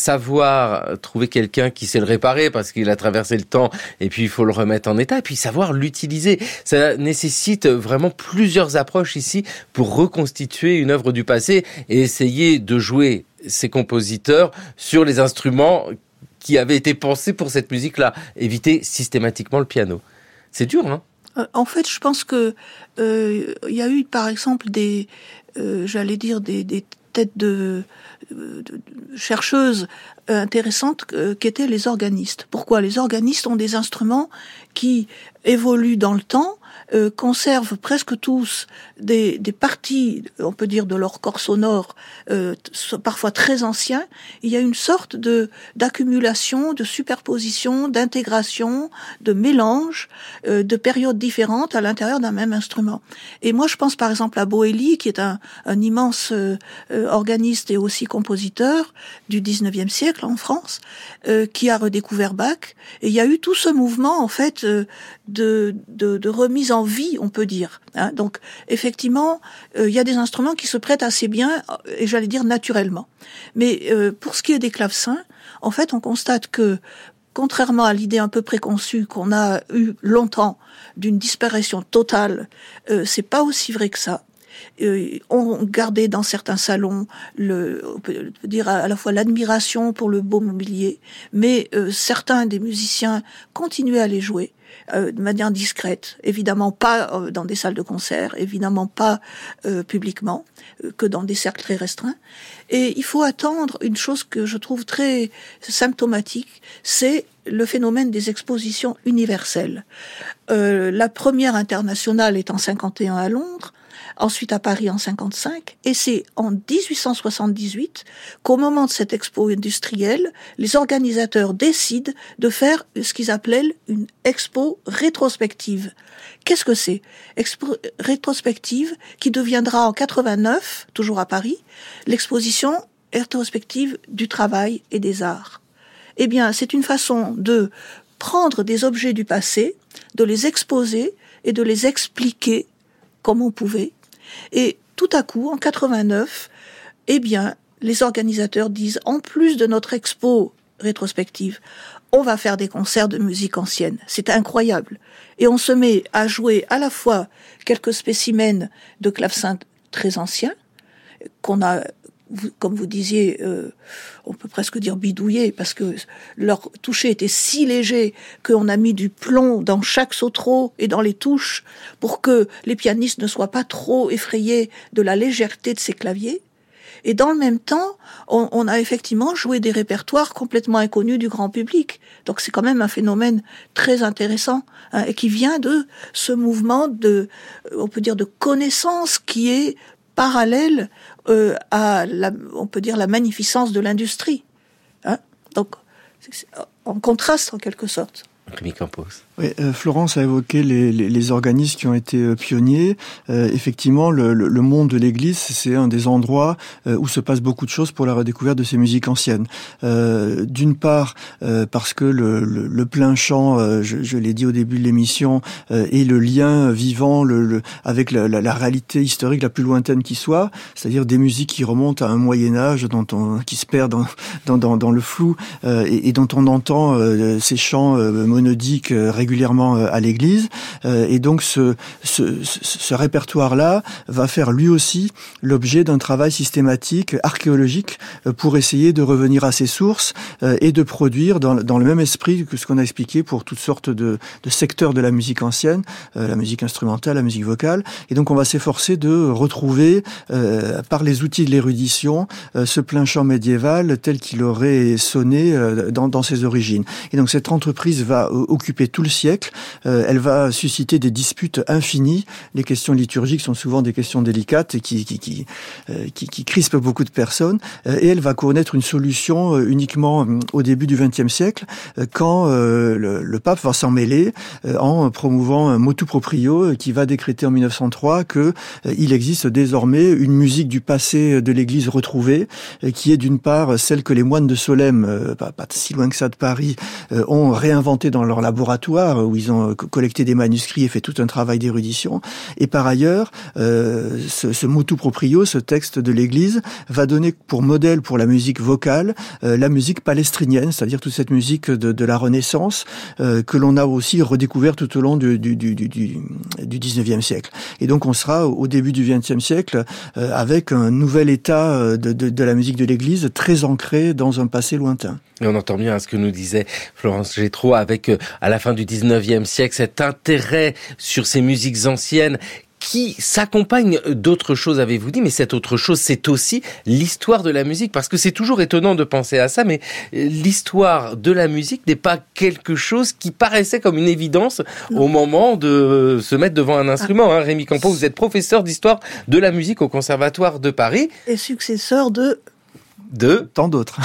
Savoir trouver quelqu'un qui sait le réparer parce qu'il a traversé le temps et puis il faut le remettre en état, et puis savoir l'utiliser. Ça nécessite vraiment plusieurs approches ici pour reconstituer une œuvre du passé et essayer de jouer ces compositeurs sur les instruments qui avaient été pensés pour cette musique-là. Éviter systématiquement le piano. C'est dur, hein? En fait, je pense que euh, il y a eu, par exemple, des, euh, j'allais dire des, des têtes de, de, de chercheuses intéressantes euh, qui étaient les organistes. Pourquoi ? Les organistes ont des instruments qui évoluent dans le temps, euh, conservent presque tous des, des parties, on peut dire, de leur corps sonore, euh, parfois très anciens. Il y a une sorte de d'accumulation, de superposition, d'intégration, de mélange, euh, de périodes différentes à l'intérieur d'un même instrument. Et moi, je pense par exemple à Boëli, qui est un, un immense euh, organiste et aussi compositeur du dix-neuvième siècle en France, euh, qui a redécouvert Bach. Et il y a eu tout ce mouvement, en fait, euh, de, de, de remise en vie, on peut dire. Hein. Donc, effectivement, euh, il y a des instruments qui se prêtent assez bien, et j'allais dire naturellement. Mais euh, pour ce qui est des clavecins, en fait, on constate que, contrairement à l'idée un peu préconçue qu'on a eu longtemps d'une disparition totale, euh, c'est pas aussi vrai que ça. Euh, on gardait dans certains salons le, on peut dire à la fois l'admiration pour le beau mobilier, mais euh, certains des musiciens continuaient à les jouer euh, de manière discrète, évidemment pas euh, dans des salles de concert, évidemment pas euh, publiquement, euh, que dans des cercles très restreints. Et il faut attendre une chose que je trouve très symptomatique, c'est le phénomène des expositions universelles. Euh, la première internationale est en cinquante et un à Londres, ensuite à Paris en cinquante-cinq, et c'est en dix-huit cent soixante-dix-huit qu'au moment de cette expo industrielle, les organisateurs décident de faire ce qu'ils appelaient une expo rétrospective. Qu'est-ce que c'est ? Expo rétrospective qui deviendra en quatre-vingt-neuf, toujours à Paris, l'exposition rétrospective du travail et des arts. Eh bien, c'est une façon de prendre des objets du passé, de les exposer et de les expliquer comme on pouvait. Et tout à coup, en quatre-vingt-neuf, eh bien, les organisateurs disent, en plus de notre expo rétrospective, on va faire des concerts de musique ancienne. C'est incroyable. Et on se met à jouer à la fois quelques spécimens de clavecin très anciens, qu'on a, comme vous disiez, euh, on peut presque dire bidouillé, parce que leur toucher était si léger qu'on a mis du plomb dans chaque sautreau et dans les touches pour que les pianistes ne soient pas trop effrayés de la légèreté de ces claviers. Et dans le même temps, on, on a effectivement joué des répertoires complètement inconnus du grand public. Donc c'est quand même un phénomène très intéressant, hein, et qui vient de ce mouvement de, on peut dire, de connaissance qui est parallèle euh, à, la, on peut dire, la magnificence de l'industrie. Hein. Donc, c'est en contraste en quelque sorte. Rémi Campos. Oui, euh, Florence a évoqué les, les, les organismes qui ont été euh, pionniers. Euh, effectivement, le, le, le monde de l'Église, c'est un des endroits euh, où se passe beaucoup de choses pour la redécouverte de ces musiques anciennes. Euh, d'une part, euh, parce que le, le, le plein chant, euh, je, je l'ai dit au début de l'émission, euh, est le lien vivant le, le, avec la, la, la réalité historique la plus lointaine qui soit, c'est-à-dire des musiques qui remontent à un Moyen-Âge, dont on, qui se perdent dans, dans, dans, dans le flou, euh, et, et dont on entend euh, ces chants euh, monodiques euh, régulièrement à l'église, et donc ce, ce, ce répertoire-là va faire lui aussi l'objet d'un travail systématique, archéologique, pour essayer de revenir à ses sources et de produire dans, dans le même esprit que ce qu'on a expliqué pour toutes sortes de, de secteurs de la musique ancienne, la musique instrumentale, la musique vocale, et donc on va s'efforcer de retrouver euh, par les outils de l'érudition ce plein chant médiéval tel qu'il aurait sonné dans, dans ses origines. Et donc cette entreprise va occuper tout le siècle, euh, elle va susciter des disputes infinies. Les questions liturgiques sont souvent des questions délicates et qui qui qui, euh, qui, qui crispent beaucoup de personnes. Euh, et elle va connaître une solution euh, uniquement euh, au début du vingtième siècle, euh, quand euh, le, le pape va s'en mêler euh, en promouvant un motu proprio euh, qui va décréter en mille neuf cent trois que euh, il existe désormais une musique du passé de l'Église retrouvée, euh, qui est d'une part celle que les moines de Solesmes, euh, pas, pas si loin que ça de Paris, euh, ont réinventée dans leur laboratoire où ils ont collecté des manuscrits et fait tout un travail d'érudition. Et par ailleurs, euh, ce, ce motu proprio, ce texte de l'Église, va donner pour modèle pour la musique vocale euh, la musique palestrinienne, c'est-à-dire toute cette musique de, de la Renaissance euh, que l'on a aussi redécouvert tout au long du, du, du, du, du dix-neuvième siècle. Et donc on sera au début du vingtième siècle euh, avec un nouvel état de, de, de la musique de l'Église très ancré dans un passé lointain. Et on entend bien ce que nous disait Florence Gétro avec, euh, à la fin du dix-neuvième siècle, cet intérêt sur ces musiques anciennes qui s'accompagne d'autres choses, avez-vous dit, mais cette autre chose, c'est aussi l'histoire de la musique, parce que c'est toujours étonnant de penser à ça, mais l'histoire de la musique n'est pas quelque chose qui paraissait comme une évidence non. au moment de se mettre devant un instrument. Ah. Hein. Rémi Campos, vous êtes professeur d'histoire de la musique au Conservatoire de Paris. Et successeur de... de tant d'autres.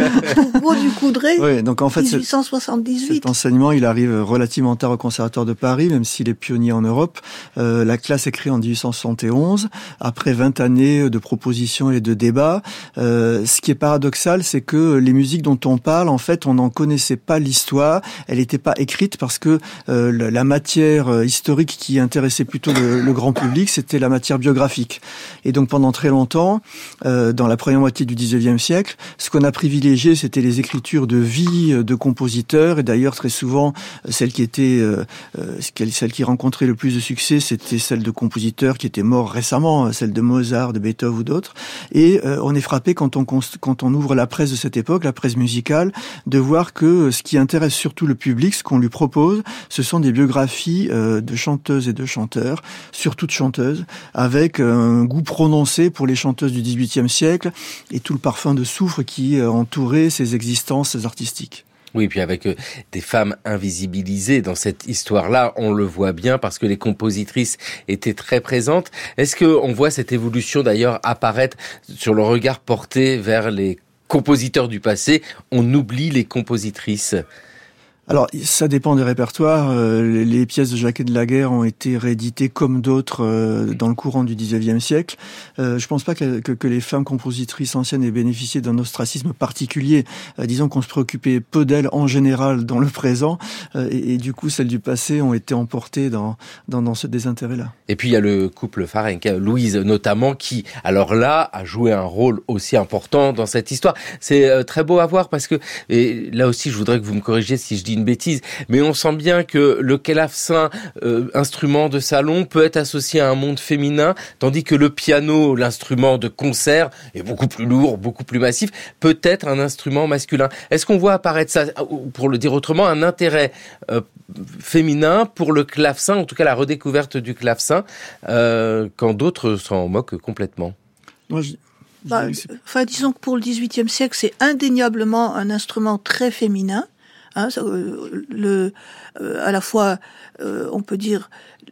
Pour du Coudray, oui, donc en fait, dix-huit cent soixante-dix-huit. Cet enseignement, il arrive relativement tard au Conservatoire de Paris, même s'il est pionnier en Europe. Euh, la classe est créée en dix-huit cent soixante et onze, après vingt années de propositions et de débats. Euh, ce qui est paradoxal, c'est que les musiques dont on parle, en fait, on n'en connaissait pas l'histoire. Elle n'était pas écrite parce que euh, la matière historique qui intéressait plutôt le, le grand public, c'était la matière biographique. Et donc pendant très longtemps, euh, dans la première moitié du dix-neuvième siècle, ce qu'on a privilégié, c'était les écritures de vie de compositeurs, et d'ailleurs très souvent celles qui étaient euh, celles qui rencontraient le plus de succès, c'était celles de compositeurs qui étaient morts récemment, celles de Mozart, de Beethoven ou d'autres. Et euh, on est frappé quand on quand on ouvre la presse de cette époque, la presse musicale, de voir que ce qui intéresse surtout le public, ce qu'on lui propose, ce sont des biographies euh, de chanteuses et de chanteurs, surtout de chanteuses, avec un goût prononcé pour les chanteuses du dix-huitième siècle et tout le parfum de soufre qui entourait ces existences artistiques. Oui, puis avec euh, des femmes invisibilisées dans cette histoire-là, on le voit bien parce que les compositrices étaient très présentes. Est-ce que on voit cette évolution d'ailleurs apparaître sur le regard porté vers les compositeurs du passé? On oublie les compositrices. Alors, ça dépend des répertoires. Euh, les pièces de Jacquet de la Guerre ont été rééditées comme d'autres euh, dans le courant du dix-neuvième siècle. Euh, je pense pas que, que, que les femmes compositrices anciennes aient bénéficié d'un ostracisme particulier. Euh, disons qu'on se préoccupait peu d'elles en général dans le présent, euh, et, et du coup, celles du passé ont été emportées dans, dans, dans ce désintérêt-là. Et puis, il y a le couple Farenc, Louise notamment, qui, alors là, a joué un rôle aussi important dans cette histoire. C'est euh, très beau à voir parce que, et là aussi, je voudrais que vous me corrigiez si je dis une bêtise, mais on sent bien que le clavecin, euh, instrument de salon, peut être associé à un monde féminin, tandis que le piano, l'instrument de concert, est beaucoup plus lourd, beaucoup plus massif, peut être un instrument masculin. Est-ce qu'on voit apparaître ça, pour le dire autrement, un intérêt euh, féminin pour le clavecin, en tout cas la redécouverte du clavecin, euh, quand d'autres s'en moquent complètement? Moi, je... Bah, enfin, disons que pour le dix-huitième siècle, c'est indéniablement un instrument très féminin. Hein, le, euh, à la fois, euh, on peut dire,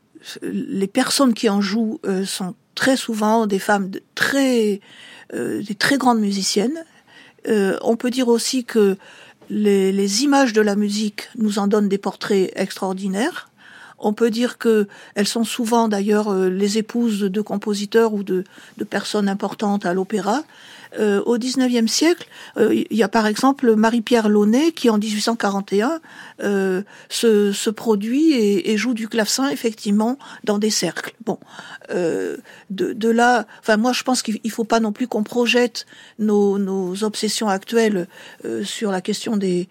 les personnes qui en jouent euh, sont très souvent des femmes de très, euh, des très grandes musiciennes. Euh, on peut dire aussi que les, les images de la musique nous en donnent des portraits extraordinaires. On peut dire que elles sont souvent d'ailleurs les épouses de compositeurs ou de, de personnes importantes à l'opéra. Euh, au dix-neuvième siècle, euh, il y a par exemple Marie-Pierre Launay qui en dix-huit cent quarante et un euh, se, se produit et, et joue du clavecin effectivement dans des cercles. Bon, euh, de, de là, enfin moi je pense qu'il faut pas non plus qu'on projette nos, nos obsessions actuelles euh, sur la question des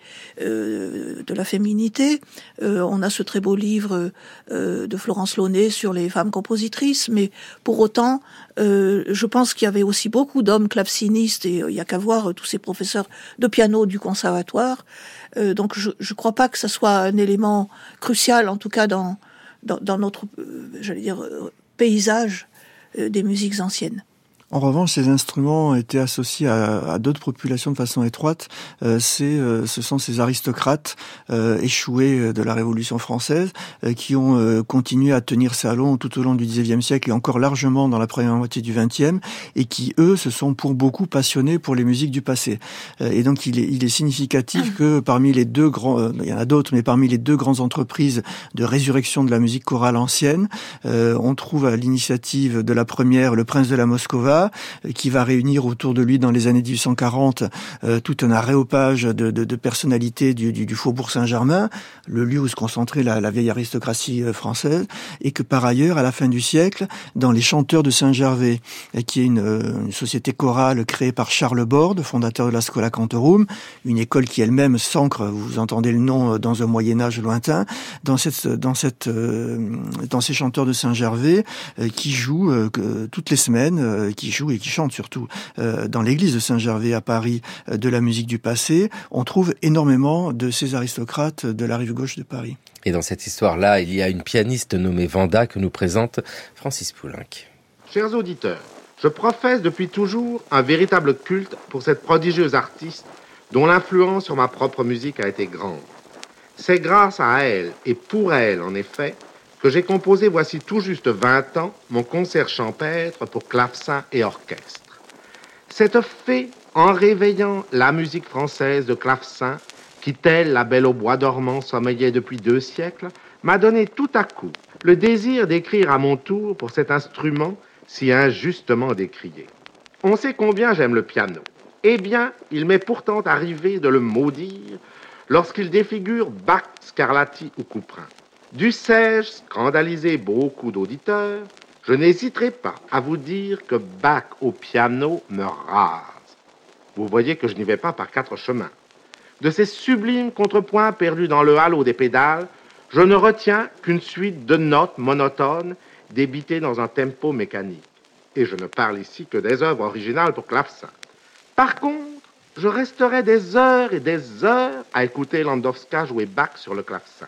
euh, de la féminité. Euh, on a ce très beau livre euh, de Florence Launay sur les femmes compositrices, mais pour autant, euh, je pense qu'il y avait aussi beaucoup d'hommes clavecinistes. Et il n'y a qu'à voir tous ces professeurs de piano du conservatoire. Euh, donc je ne crois pas que ça soit un élément crucial, en tout cas dans, dans, dans notre euh, j'allais dire, euh, paysage euh, des musiques anciennes. En revanche, ces instruments étaient associés à, à d'autres populations de façon étroite. Euh, c'est, euh, ce sont ces aristocrates euh, échoués de la Révolution française euh, qui ont euh, continué à tenir salon tout au long du dix-neuvième siècle et encore largement dans la première moitié du vingtième, et qui, eux, se sont pour beaucoup passionnés pour les musiques du passé. Euh, et donc, il est, il est significatif que parmi les deux grands, euh, il y en a d'autres, mais parmi les deux grandes entreprises de résurrection de la musique chorale ancienne, euh, on trouve à l'initiative de la première le Prince de la Moscova, qui va réunir autour de lui dans les années dix-huit cent quarante euh, tout un aréopage de, de, de personnalités du, du, du Faubourg Saint-Germain, le lieu où se concentrait la, la vieille aristocratie française, et que par ailleurs, à la fin du siècle, dans les Chanteurs de Saint-Gervais, qui est une, une société chorale créée par Charles Borde, fondateur de la Schola Cantorum, une école qui elle-même s'ancre, vous entendez le nom, dans un Moyen-Âge lointain, dans cette, dans cette, euh, dans ces Chanteurs de Saint-Gervais, euh, qui jouent euh, toutes les semaines, euh, qui joue et qui chante surtout euh, dans l'église de Saint-Gervais à Paris euh, de la musique du passé, on trouve énormément de ces aristocrates de la rive gauche de Paris. Et dans cette histoire-là, il y a une pianiste nommée Vanda que nous présente Francis Poulenc. Chers auditeurs, je professe depuis toujours un véritable culte pour cette prodigieuse artiste dont l'influence sur ma propre musique a été grande. C'est grâce à elle, et pour elle en effet, que j'ai composé voici tout juste vingt ans mon concert champêtre pour clavecin et orchestre. Cette fée, en réveillant la musique française de clavecin, qui telle la belle au bois dormant sommeillait depuis deux siècles, m'a donné tout à coup le désir d'écrire à mon tour pour cet instrument si injustement décrié. On sait combien j'aime le piano. Eh bien, il m'est pourtant arrivé de le maudire lorsqu'il défigure Bach, Scarlatti ou Couperin. Dussé-je scandaliser beaucoup d'auditeurs, je n'hésiterai pas à vous dire que Bach au piano me rase. Vous voyez que je n'y vais pas par quatre chemins. De ces sublimes contrepoints perdus dans le halo des pédales, je ne retiens qu'une suite de notes monotones débitées dans un tempo mécanique. Et je ne parle ici que des œuvres originales pour clavecin. Par contre, je resterai des heures et des heures à écouter Landowska jouer Bach sur le clavecin.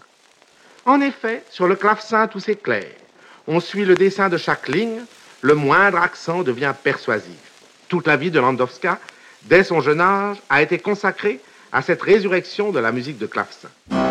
En effet, sur le clavecin, tout s'éclaire. On suit le dessin de chaque ligne, le moindre accent devient persuasif. Toute la vie de Landowska, dès son jeune âge, a été consacrée à cette résurrection de la musique de clavecin.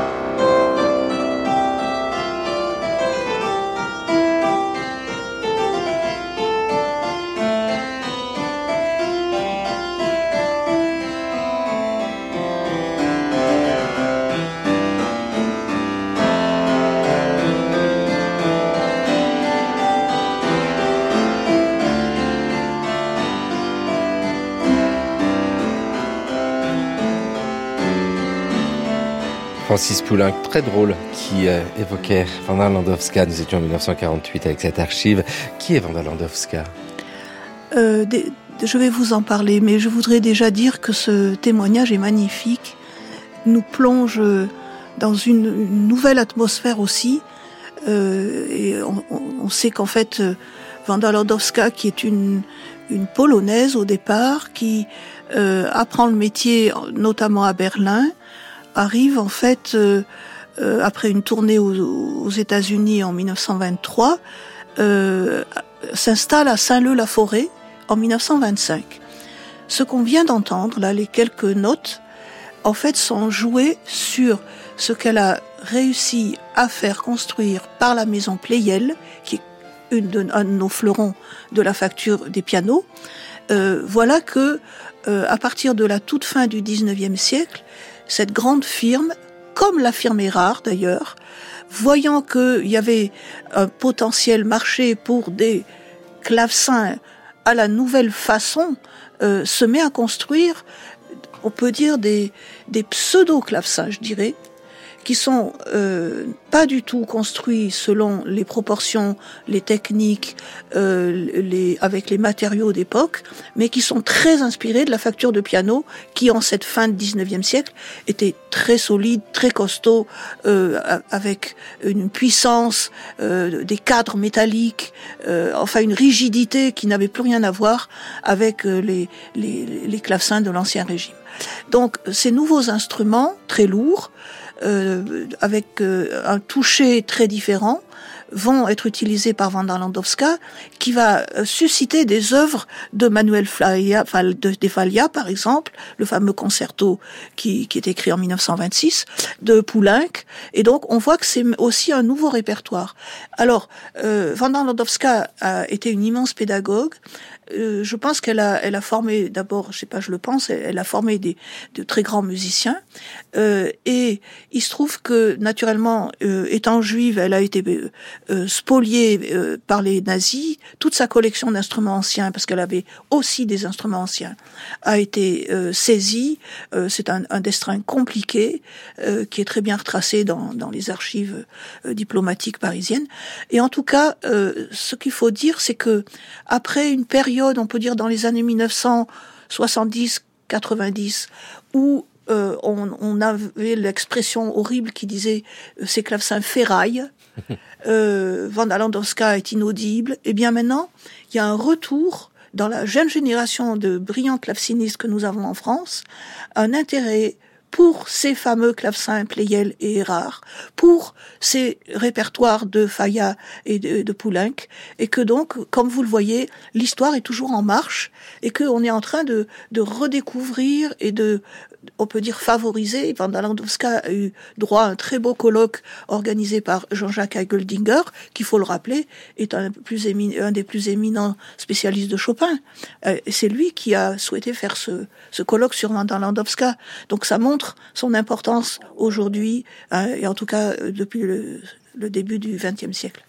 Francis Poulenc, très drôle, qui euh, évoquait Wanda Landowska. Nous étions en dix-neuf cent quarante-huit avec cette archive. Qui est Wanda Landowska ? euh, des, Je vais vous en parler, mais je voudrais déjà dire que ce témoignage est magnifique, nous plonge dans une, une nouvelle atmosphère aussi. Euh, et on, on sait qu'en fait, Wanda Landowska, qui est une, une Polonaise au départ, qui euh, apprend le métier notamment à Berlin, arrive en fait, euh, euh, après une tournée aux, aux États-Unis en dix-neuf cent vingt-trois, euh, s'installe à Saint-Leu-la-Forêt en dix-neuf cent vingt-cinq. Ce qu'on vient d'entendre, là, les quelques notes, en fait, sont jouées sur ce qu'elle a réussi à faire construire par la maison Pleyel, qui est une de, un de nos fleurons de la facture des pianos. Euh, voilà que, euh, à partir de la toute fin du dix-neuvième siècle, cette grande firme, comme la firme Erard d'ailleurs, voyant qu'il y avait un potentiel marché pour des clavecins à la nouvelle façon, euh, se met à construire, on peut dire, des, des pseudo-clavecins, je dirais, qui sont euh, pas du tout construits selon les proportions, les techniques, euh, les, avec les matériaux d'époque, mais qui sont très inspirés de la facture de piano qui, en cette fin du dix-neuvième siècle, était très solide, très costaud, euh, avec une puissance, euh, des cadres métalliques, euh, enfin une rigidité qui n'avait plus rien à voir avec euh, les, les, les clavecins de l'Ancien Régime. Donc ces nouveaux instruments, très lourds, Euh, avec euh, un toucher très différent, vont être utilisés par Wanda Landowska, qui va euh, susciter des œuvres de Manuel Falla, enfin, de, de Falla, par exemple, le fameux concerto qui, qui est écrit en dix-neuf cent vingt-six, de Poulenc. Et donc, on voit que c'est aussi un nouveau répertoire. Alors, euh, Wanda Landowska a été une immense pédagogue. Euh, je pense qu'elle a, elle a formé, d'abord, je sais pas, je le pense, elle, elle a formé des, de très grands musiciens. Euh, et il se trouve que, naturellement, euh, étant juive, elle a été euh, euh, spoliée euh, par les nazis. Toute sa collection d'instruments anciens, parce qu'elle avait aussi des instruments anciens, a été euh, saisie. Euh, c'est un, un destin compliqué euh, qui est très bien retracé dans, dans les archives euh, diplomatiques parisiennes. Et en tout cas, euh, ce qu'il faut dire, c'est que après une période, on peut dire dans les années mille neuf cent soixante-dix quatre-vingt-dix, où euh, on, on avait l'expression horrible qui disait euh, ces clavecins ferraillent, euh, Wanda Landowska est inaudible. Et bien maintenant, il y a un retour dans la jeune génération de brillants clavecinistes que nous avons en France, un intérêt pour ces fameux clavecins Pleyel et Erard, pour ces répertoires de Falla et de, de Poulenc, et que donc, comme vous le voyez, l'histoire est toujours en marche, et qu'on est en train de, de redécouvrir et de, on peut dire, favoriser. Wanda Landowska a eu droit à un très beau colloque organisé par Jean-Jacques Eigeldinger, qui, faut le rappeler, est un, plus émin, un des plus éminents spécialistes de Chopin. Euh, c'est lui qui a souhaité faire ce, ce colloque sur Wanda Landowska. Donc ça montre son importance aujourd'hui, hein, et en tout cas depuis le, le début du vingtième siècle.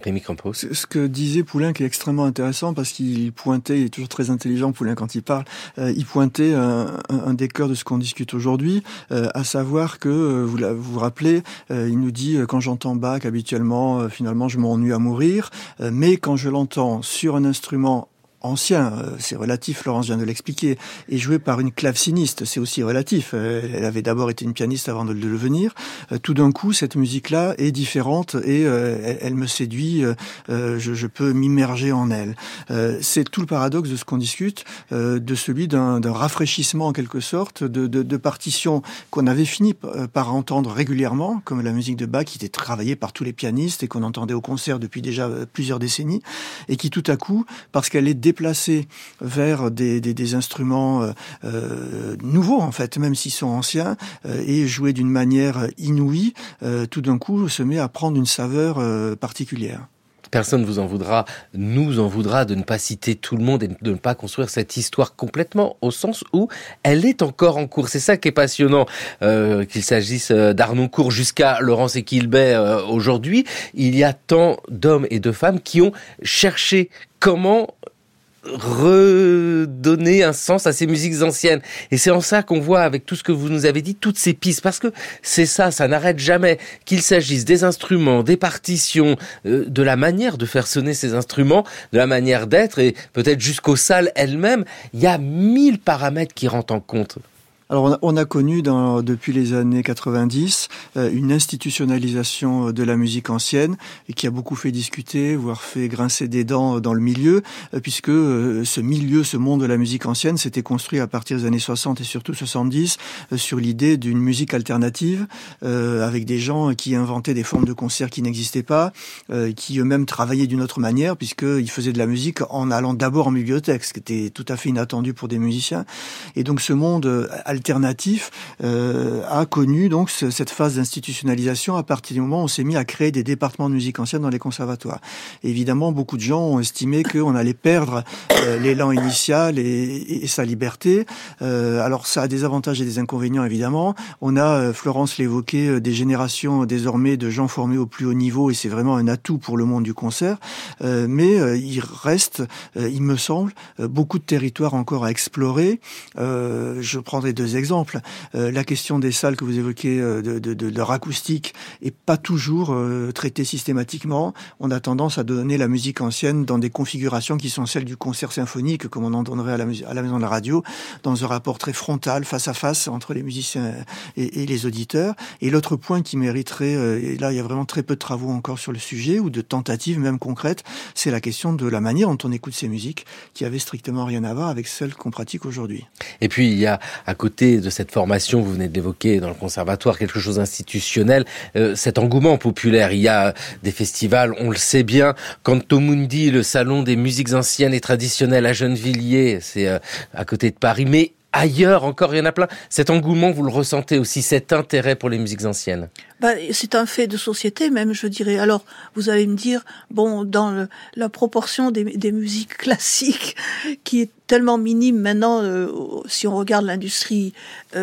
Ce que disait Poulenc est extrêmement intéressant parce qu'il pointait, il est toujours très intelligent Poulenc quand il parle, euh, il pointait un, un, un des cœurs de ce qu'on discute aujourd'hui, euh, à savoir que, euh, vous, la, vous vous rappelez, euh, il nous dit euh, quand j'entends Bach habituellement, euh, finalement je m'ennuie à mourir, euh, mais quand je l'entends sur un instrument ancien, c'est relatif, Laurence vient de l'expliquer, et joué par une claveciniste, c'est aussi relatif. Elle avait d'abord été une pianiste avant de le devenir. Tout d'un coup, cette musique-là est différente et elle, elle me séduit, je, je peux m'immerger en elle. C'est tout le paradoxe de ce qu'on discute, de celui d'un, d'un rafraîchissement en quelque sorte, de, de, de partitions qu'on avait fini par entendre régulièrement, comme la musique de Bach qui était travaillée par tous les pianistes et qu'on entendait au concert depuis déjà plusieurs décennies, et qui tout à coup, parce qu'elle est déplacés vers des, des, des instruments euh, nouveaux en fait, même s'ils sont anciens, euh, et joués d'une manière inouïe, euh, tout d'un coup se met à prendre une saveur euh, particulière. Personne ne vous en voudra, nous en voudra de ne pas citer tout le monde et de ne pas construire cette histoire complètement au sens où elle est encore en cours. C'est ça qui est passionnant, euh, qu'il s'agisse d'Harnoncourt jusqu'à Laurence et Quilbet euh, aujourd'hui. Il y a tant d'hommes et de femmes qui ont cherché comment redonner un sens à ces musiques anciennes. Et c'est en ça qu'on voit, avec tout ce que vous nous avez dit, toutes ces pistes. Parce que c'est ça, ça n'arrête jamais. Qu'il s'agisse des instruments, des partitions, euh, de la manière de faire sonner ces instruments, de la manière d'être, et peut-être jusqu'aux salles elles-mêmes, il y a mille paramètres qui rentrent en compte. Alors on a, on a connu dans, depuis les années quatre-vingt-dix euh, une institutionnalisation de la musique ancienne et qui a beaucoup fait discuter, voire fait grincer des dents dans le milieu, euh, puisque euh, ce milieu, ce monde de la musique ancienne s'était construit à partir des années soixante et surtout soixante-dix euh, sur l'idée d'une musique alternative euh, avec des gens qui inventaient des formes de concerts qui n'existaient pas, euh, qui eux-mêmes travaillaient d'une autre manière puisqu'ils faisaient de la musique en allant d'abord en bibliothèque, ce qui était tout à fait inattendu pour des musiciens. Et donc ce monde euh, alternatif euh, a connu donc ce, cette phase d'institutionnalisation à partir du moment où on s'est mis à créer des départements de musique ancienne dans les conservatoires. Évidemment, beaucoup de gens ont estimé qu'on allait perdre euh, l'élan initial et, et, et sa liberté. Euh, alors ça a des avantages et des inconvénients évidemment. On a, euh, Florence l'évoquait, euh, des générations désormais de gens formés au plus haut niveau et c'est vraiment un atout pour le monde du concert. Euh, mais euh, il reste, euh, il me semble, euh, beaucoup de territoires encore à explorer. Euh, je prendrai deux exemples. Euh, la question des salles que vous évoquez, euh, de, de, de leur acoustique, est pas toujours euh, traitée systématiquement. On a tendance à donner la musique ancienne dans des configurations qui sont celles du concert symphonique, comme on entendrait à la, mus- à la maison de la radio, dans un rapport très frontal, face à face, entre les musiciens et, et les auditeurs. Et l'autre point qui mériterait, euh, et là il y a vraiment très peu de travaux encore sur le sujet, ou de tentatives même concrètes, c'est la question de la manière dont on écoute ces musiques, qui avait strictement rien à voir avec celles qu'on pratique aujourd'hui. Et puis il y a, à côté de cette formation, vous venez de l'évoquer dans le conservatoire, quelque chose d'institutionnel, euh, cet engouement populaire. Il y a des festivals, on le sait bien, Canto Mundi, le salon des musiques anciennes et traditionnelles à Gennevilliers, c'est euh, à côté de Paris, mais ailleurs encore, il y en a plein. Cet engouement, vous le ressentez aussi, cet intérêt pour les musiques anciennes? Bah, c'est un fait de société même, je dirais. Alors, vous allez me dire, bon, dans le, la proportion des, des musiques classiques, qui est tellement minime maintenant, euh, si on regarde l'industrie,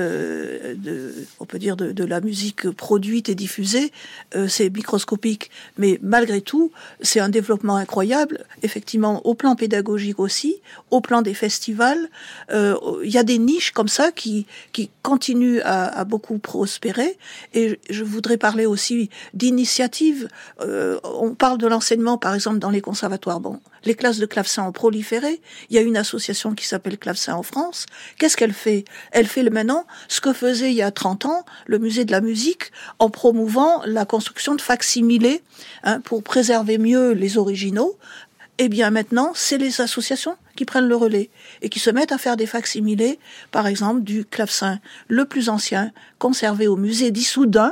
euh, de, on peut dire de, de la musique produite et diffusée, euh, c'est microscopique. Mais malgré tout, c'est un développement incroyable, effectivement, au plan pédagogique aussi, au plan des festivals. Euh, il y a des niches comme ça qui, qui continuent à, à beaucoup prospérer. Et je voudrais parler aussi d'initiatives. Euh, on parle de l'enseignement, par exemple, dans les conservatoires. Bon, les classes de clavecin ont proliféré. Il y a une association qui s'appelle Clavecin en France. Qu'est-ce qu'elle fait? Elle fait maintenant ce que faisait il y a trente ans le musée de la musique en promouvant la construction de facsimilés, hein, pour préserver mieux les originaux. Eh bien maintenant, c'est les associations qui prennent le relais et qui se mettent à faire des facsimilés, par exemple du clavecin le plus ancien, conservé au musée d'Issoudun,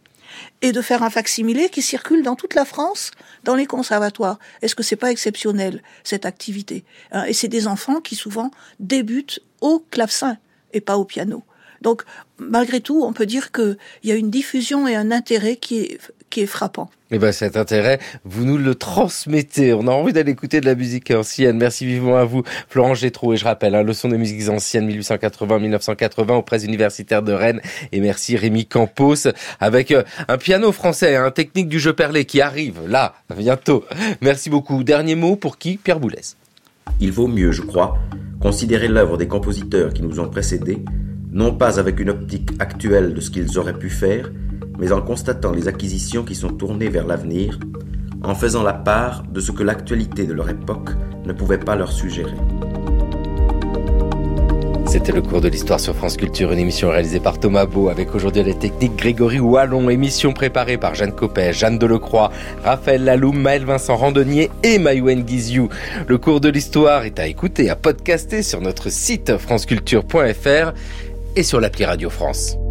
et de faire un facsimilé qui circule dans toute la France, dans les conservatoires. Est-ce que c'est pas exceptionnel, cette activité, hein? Et c'est des enfants qui souvent débutent au clavecin et pas au piano. Donc, malgré tout, on peut dire qu'il y a une diffusion et un intérêt qui est, qui est frappant. Et ben cet intérêt, vous nous le transmettez. On a envie d'aller écouter de la musique ancienne. Merci vivement à vous, Florence Gétraud. Et je rappelle, hein, leçon des musiques anciennes mille huit cent quatre-vingts à mille neuf cent quatre-vingts aux presses universitaires de Rennes. Et merci Rémi Campos, avec euh, un piano français, un technique du jeu perlé qui arrive là, bientôt. Merci beaucoup. Dernier mot pour qui? Pierre Boulez. Il vaut mieux, je crois, considérer l'œuvre des compositeurs qui nous ont précédés, non pas avec une optique actuelle de ce qu'ils auraient pu faire, mais en constatant les acquisitions qui sont tournées vers l'avenir, en faisant la part de ce que l'actualité de leur époque ne pouvait pas leur suggérer. C'était le cours de l'histoire sur France Culture, une émission réalisée par Thomas Beau, avec aujourd'hui les techniques Grégory Wallon, émission préparée par Jeanne Copet, Jeanne Delecroix, Raphaël Laloum, Maël Vincent Randonnier et Mayouen Guizou. Le cours de l'histoire est à écouter, à podcaster sur notre site franceculture point f r et sur l'appli Radio France.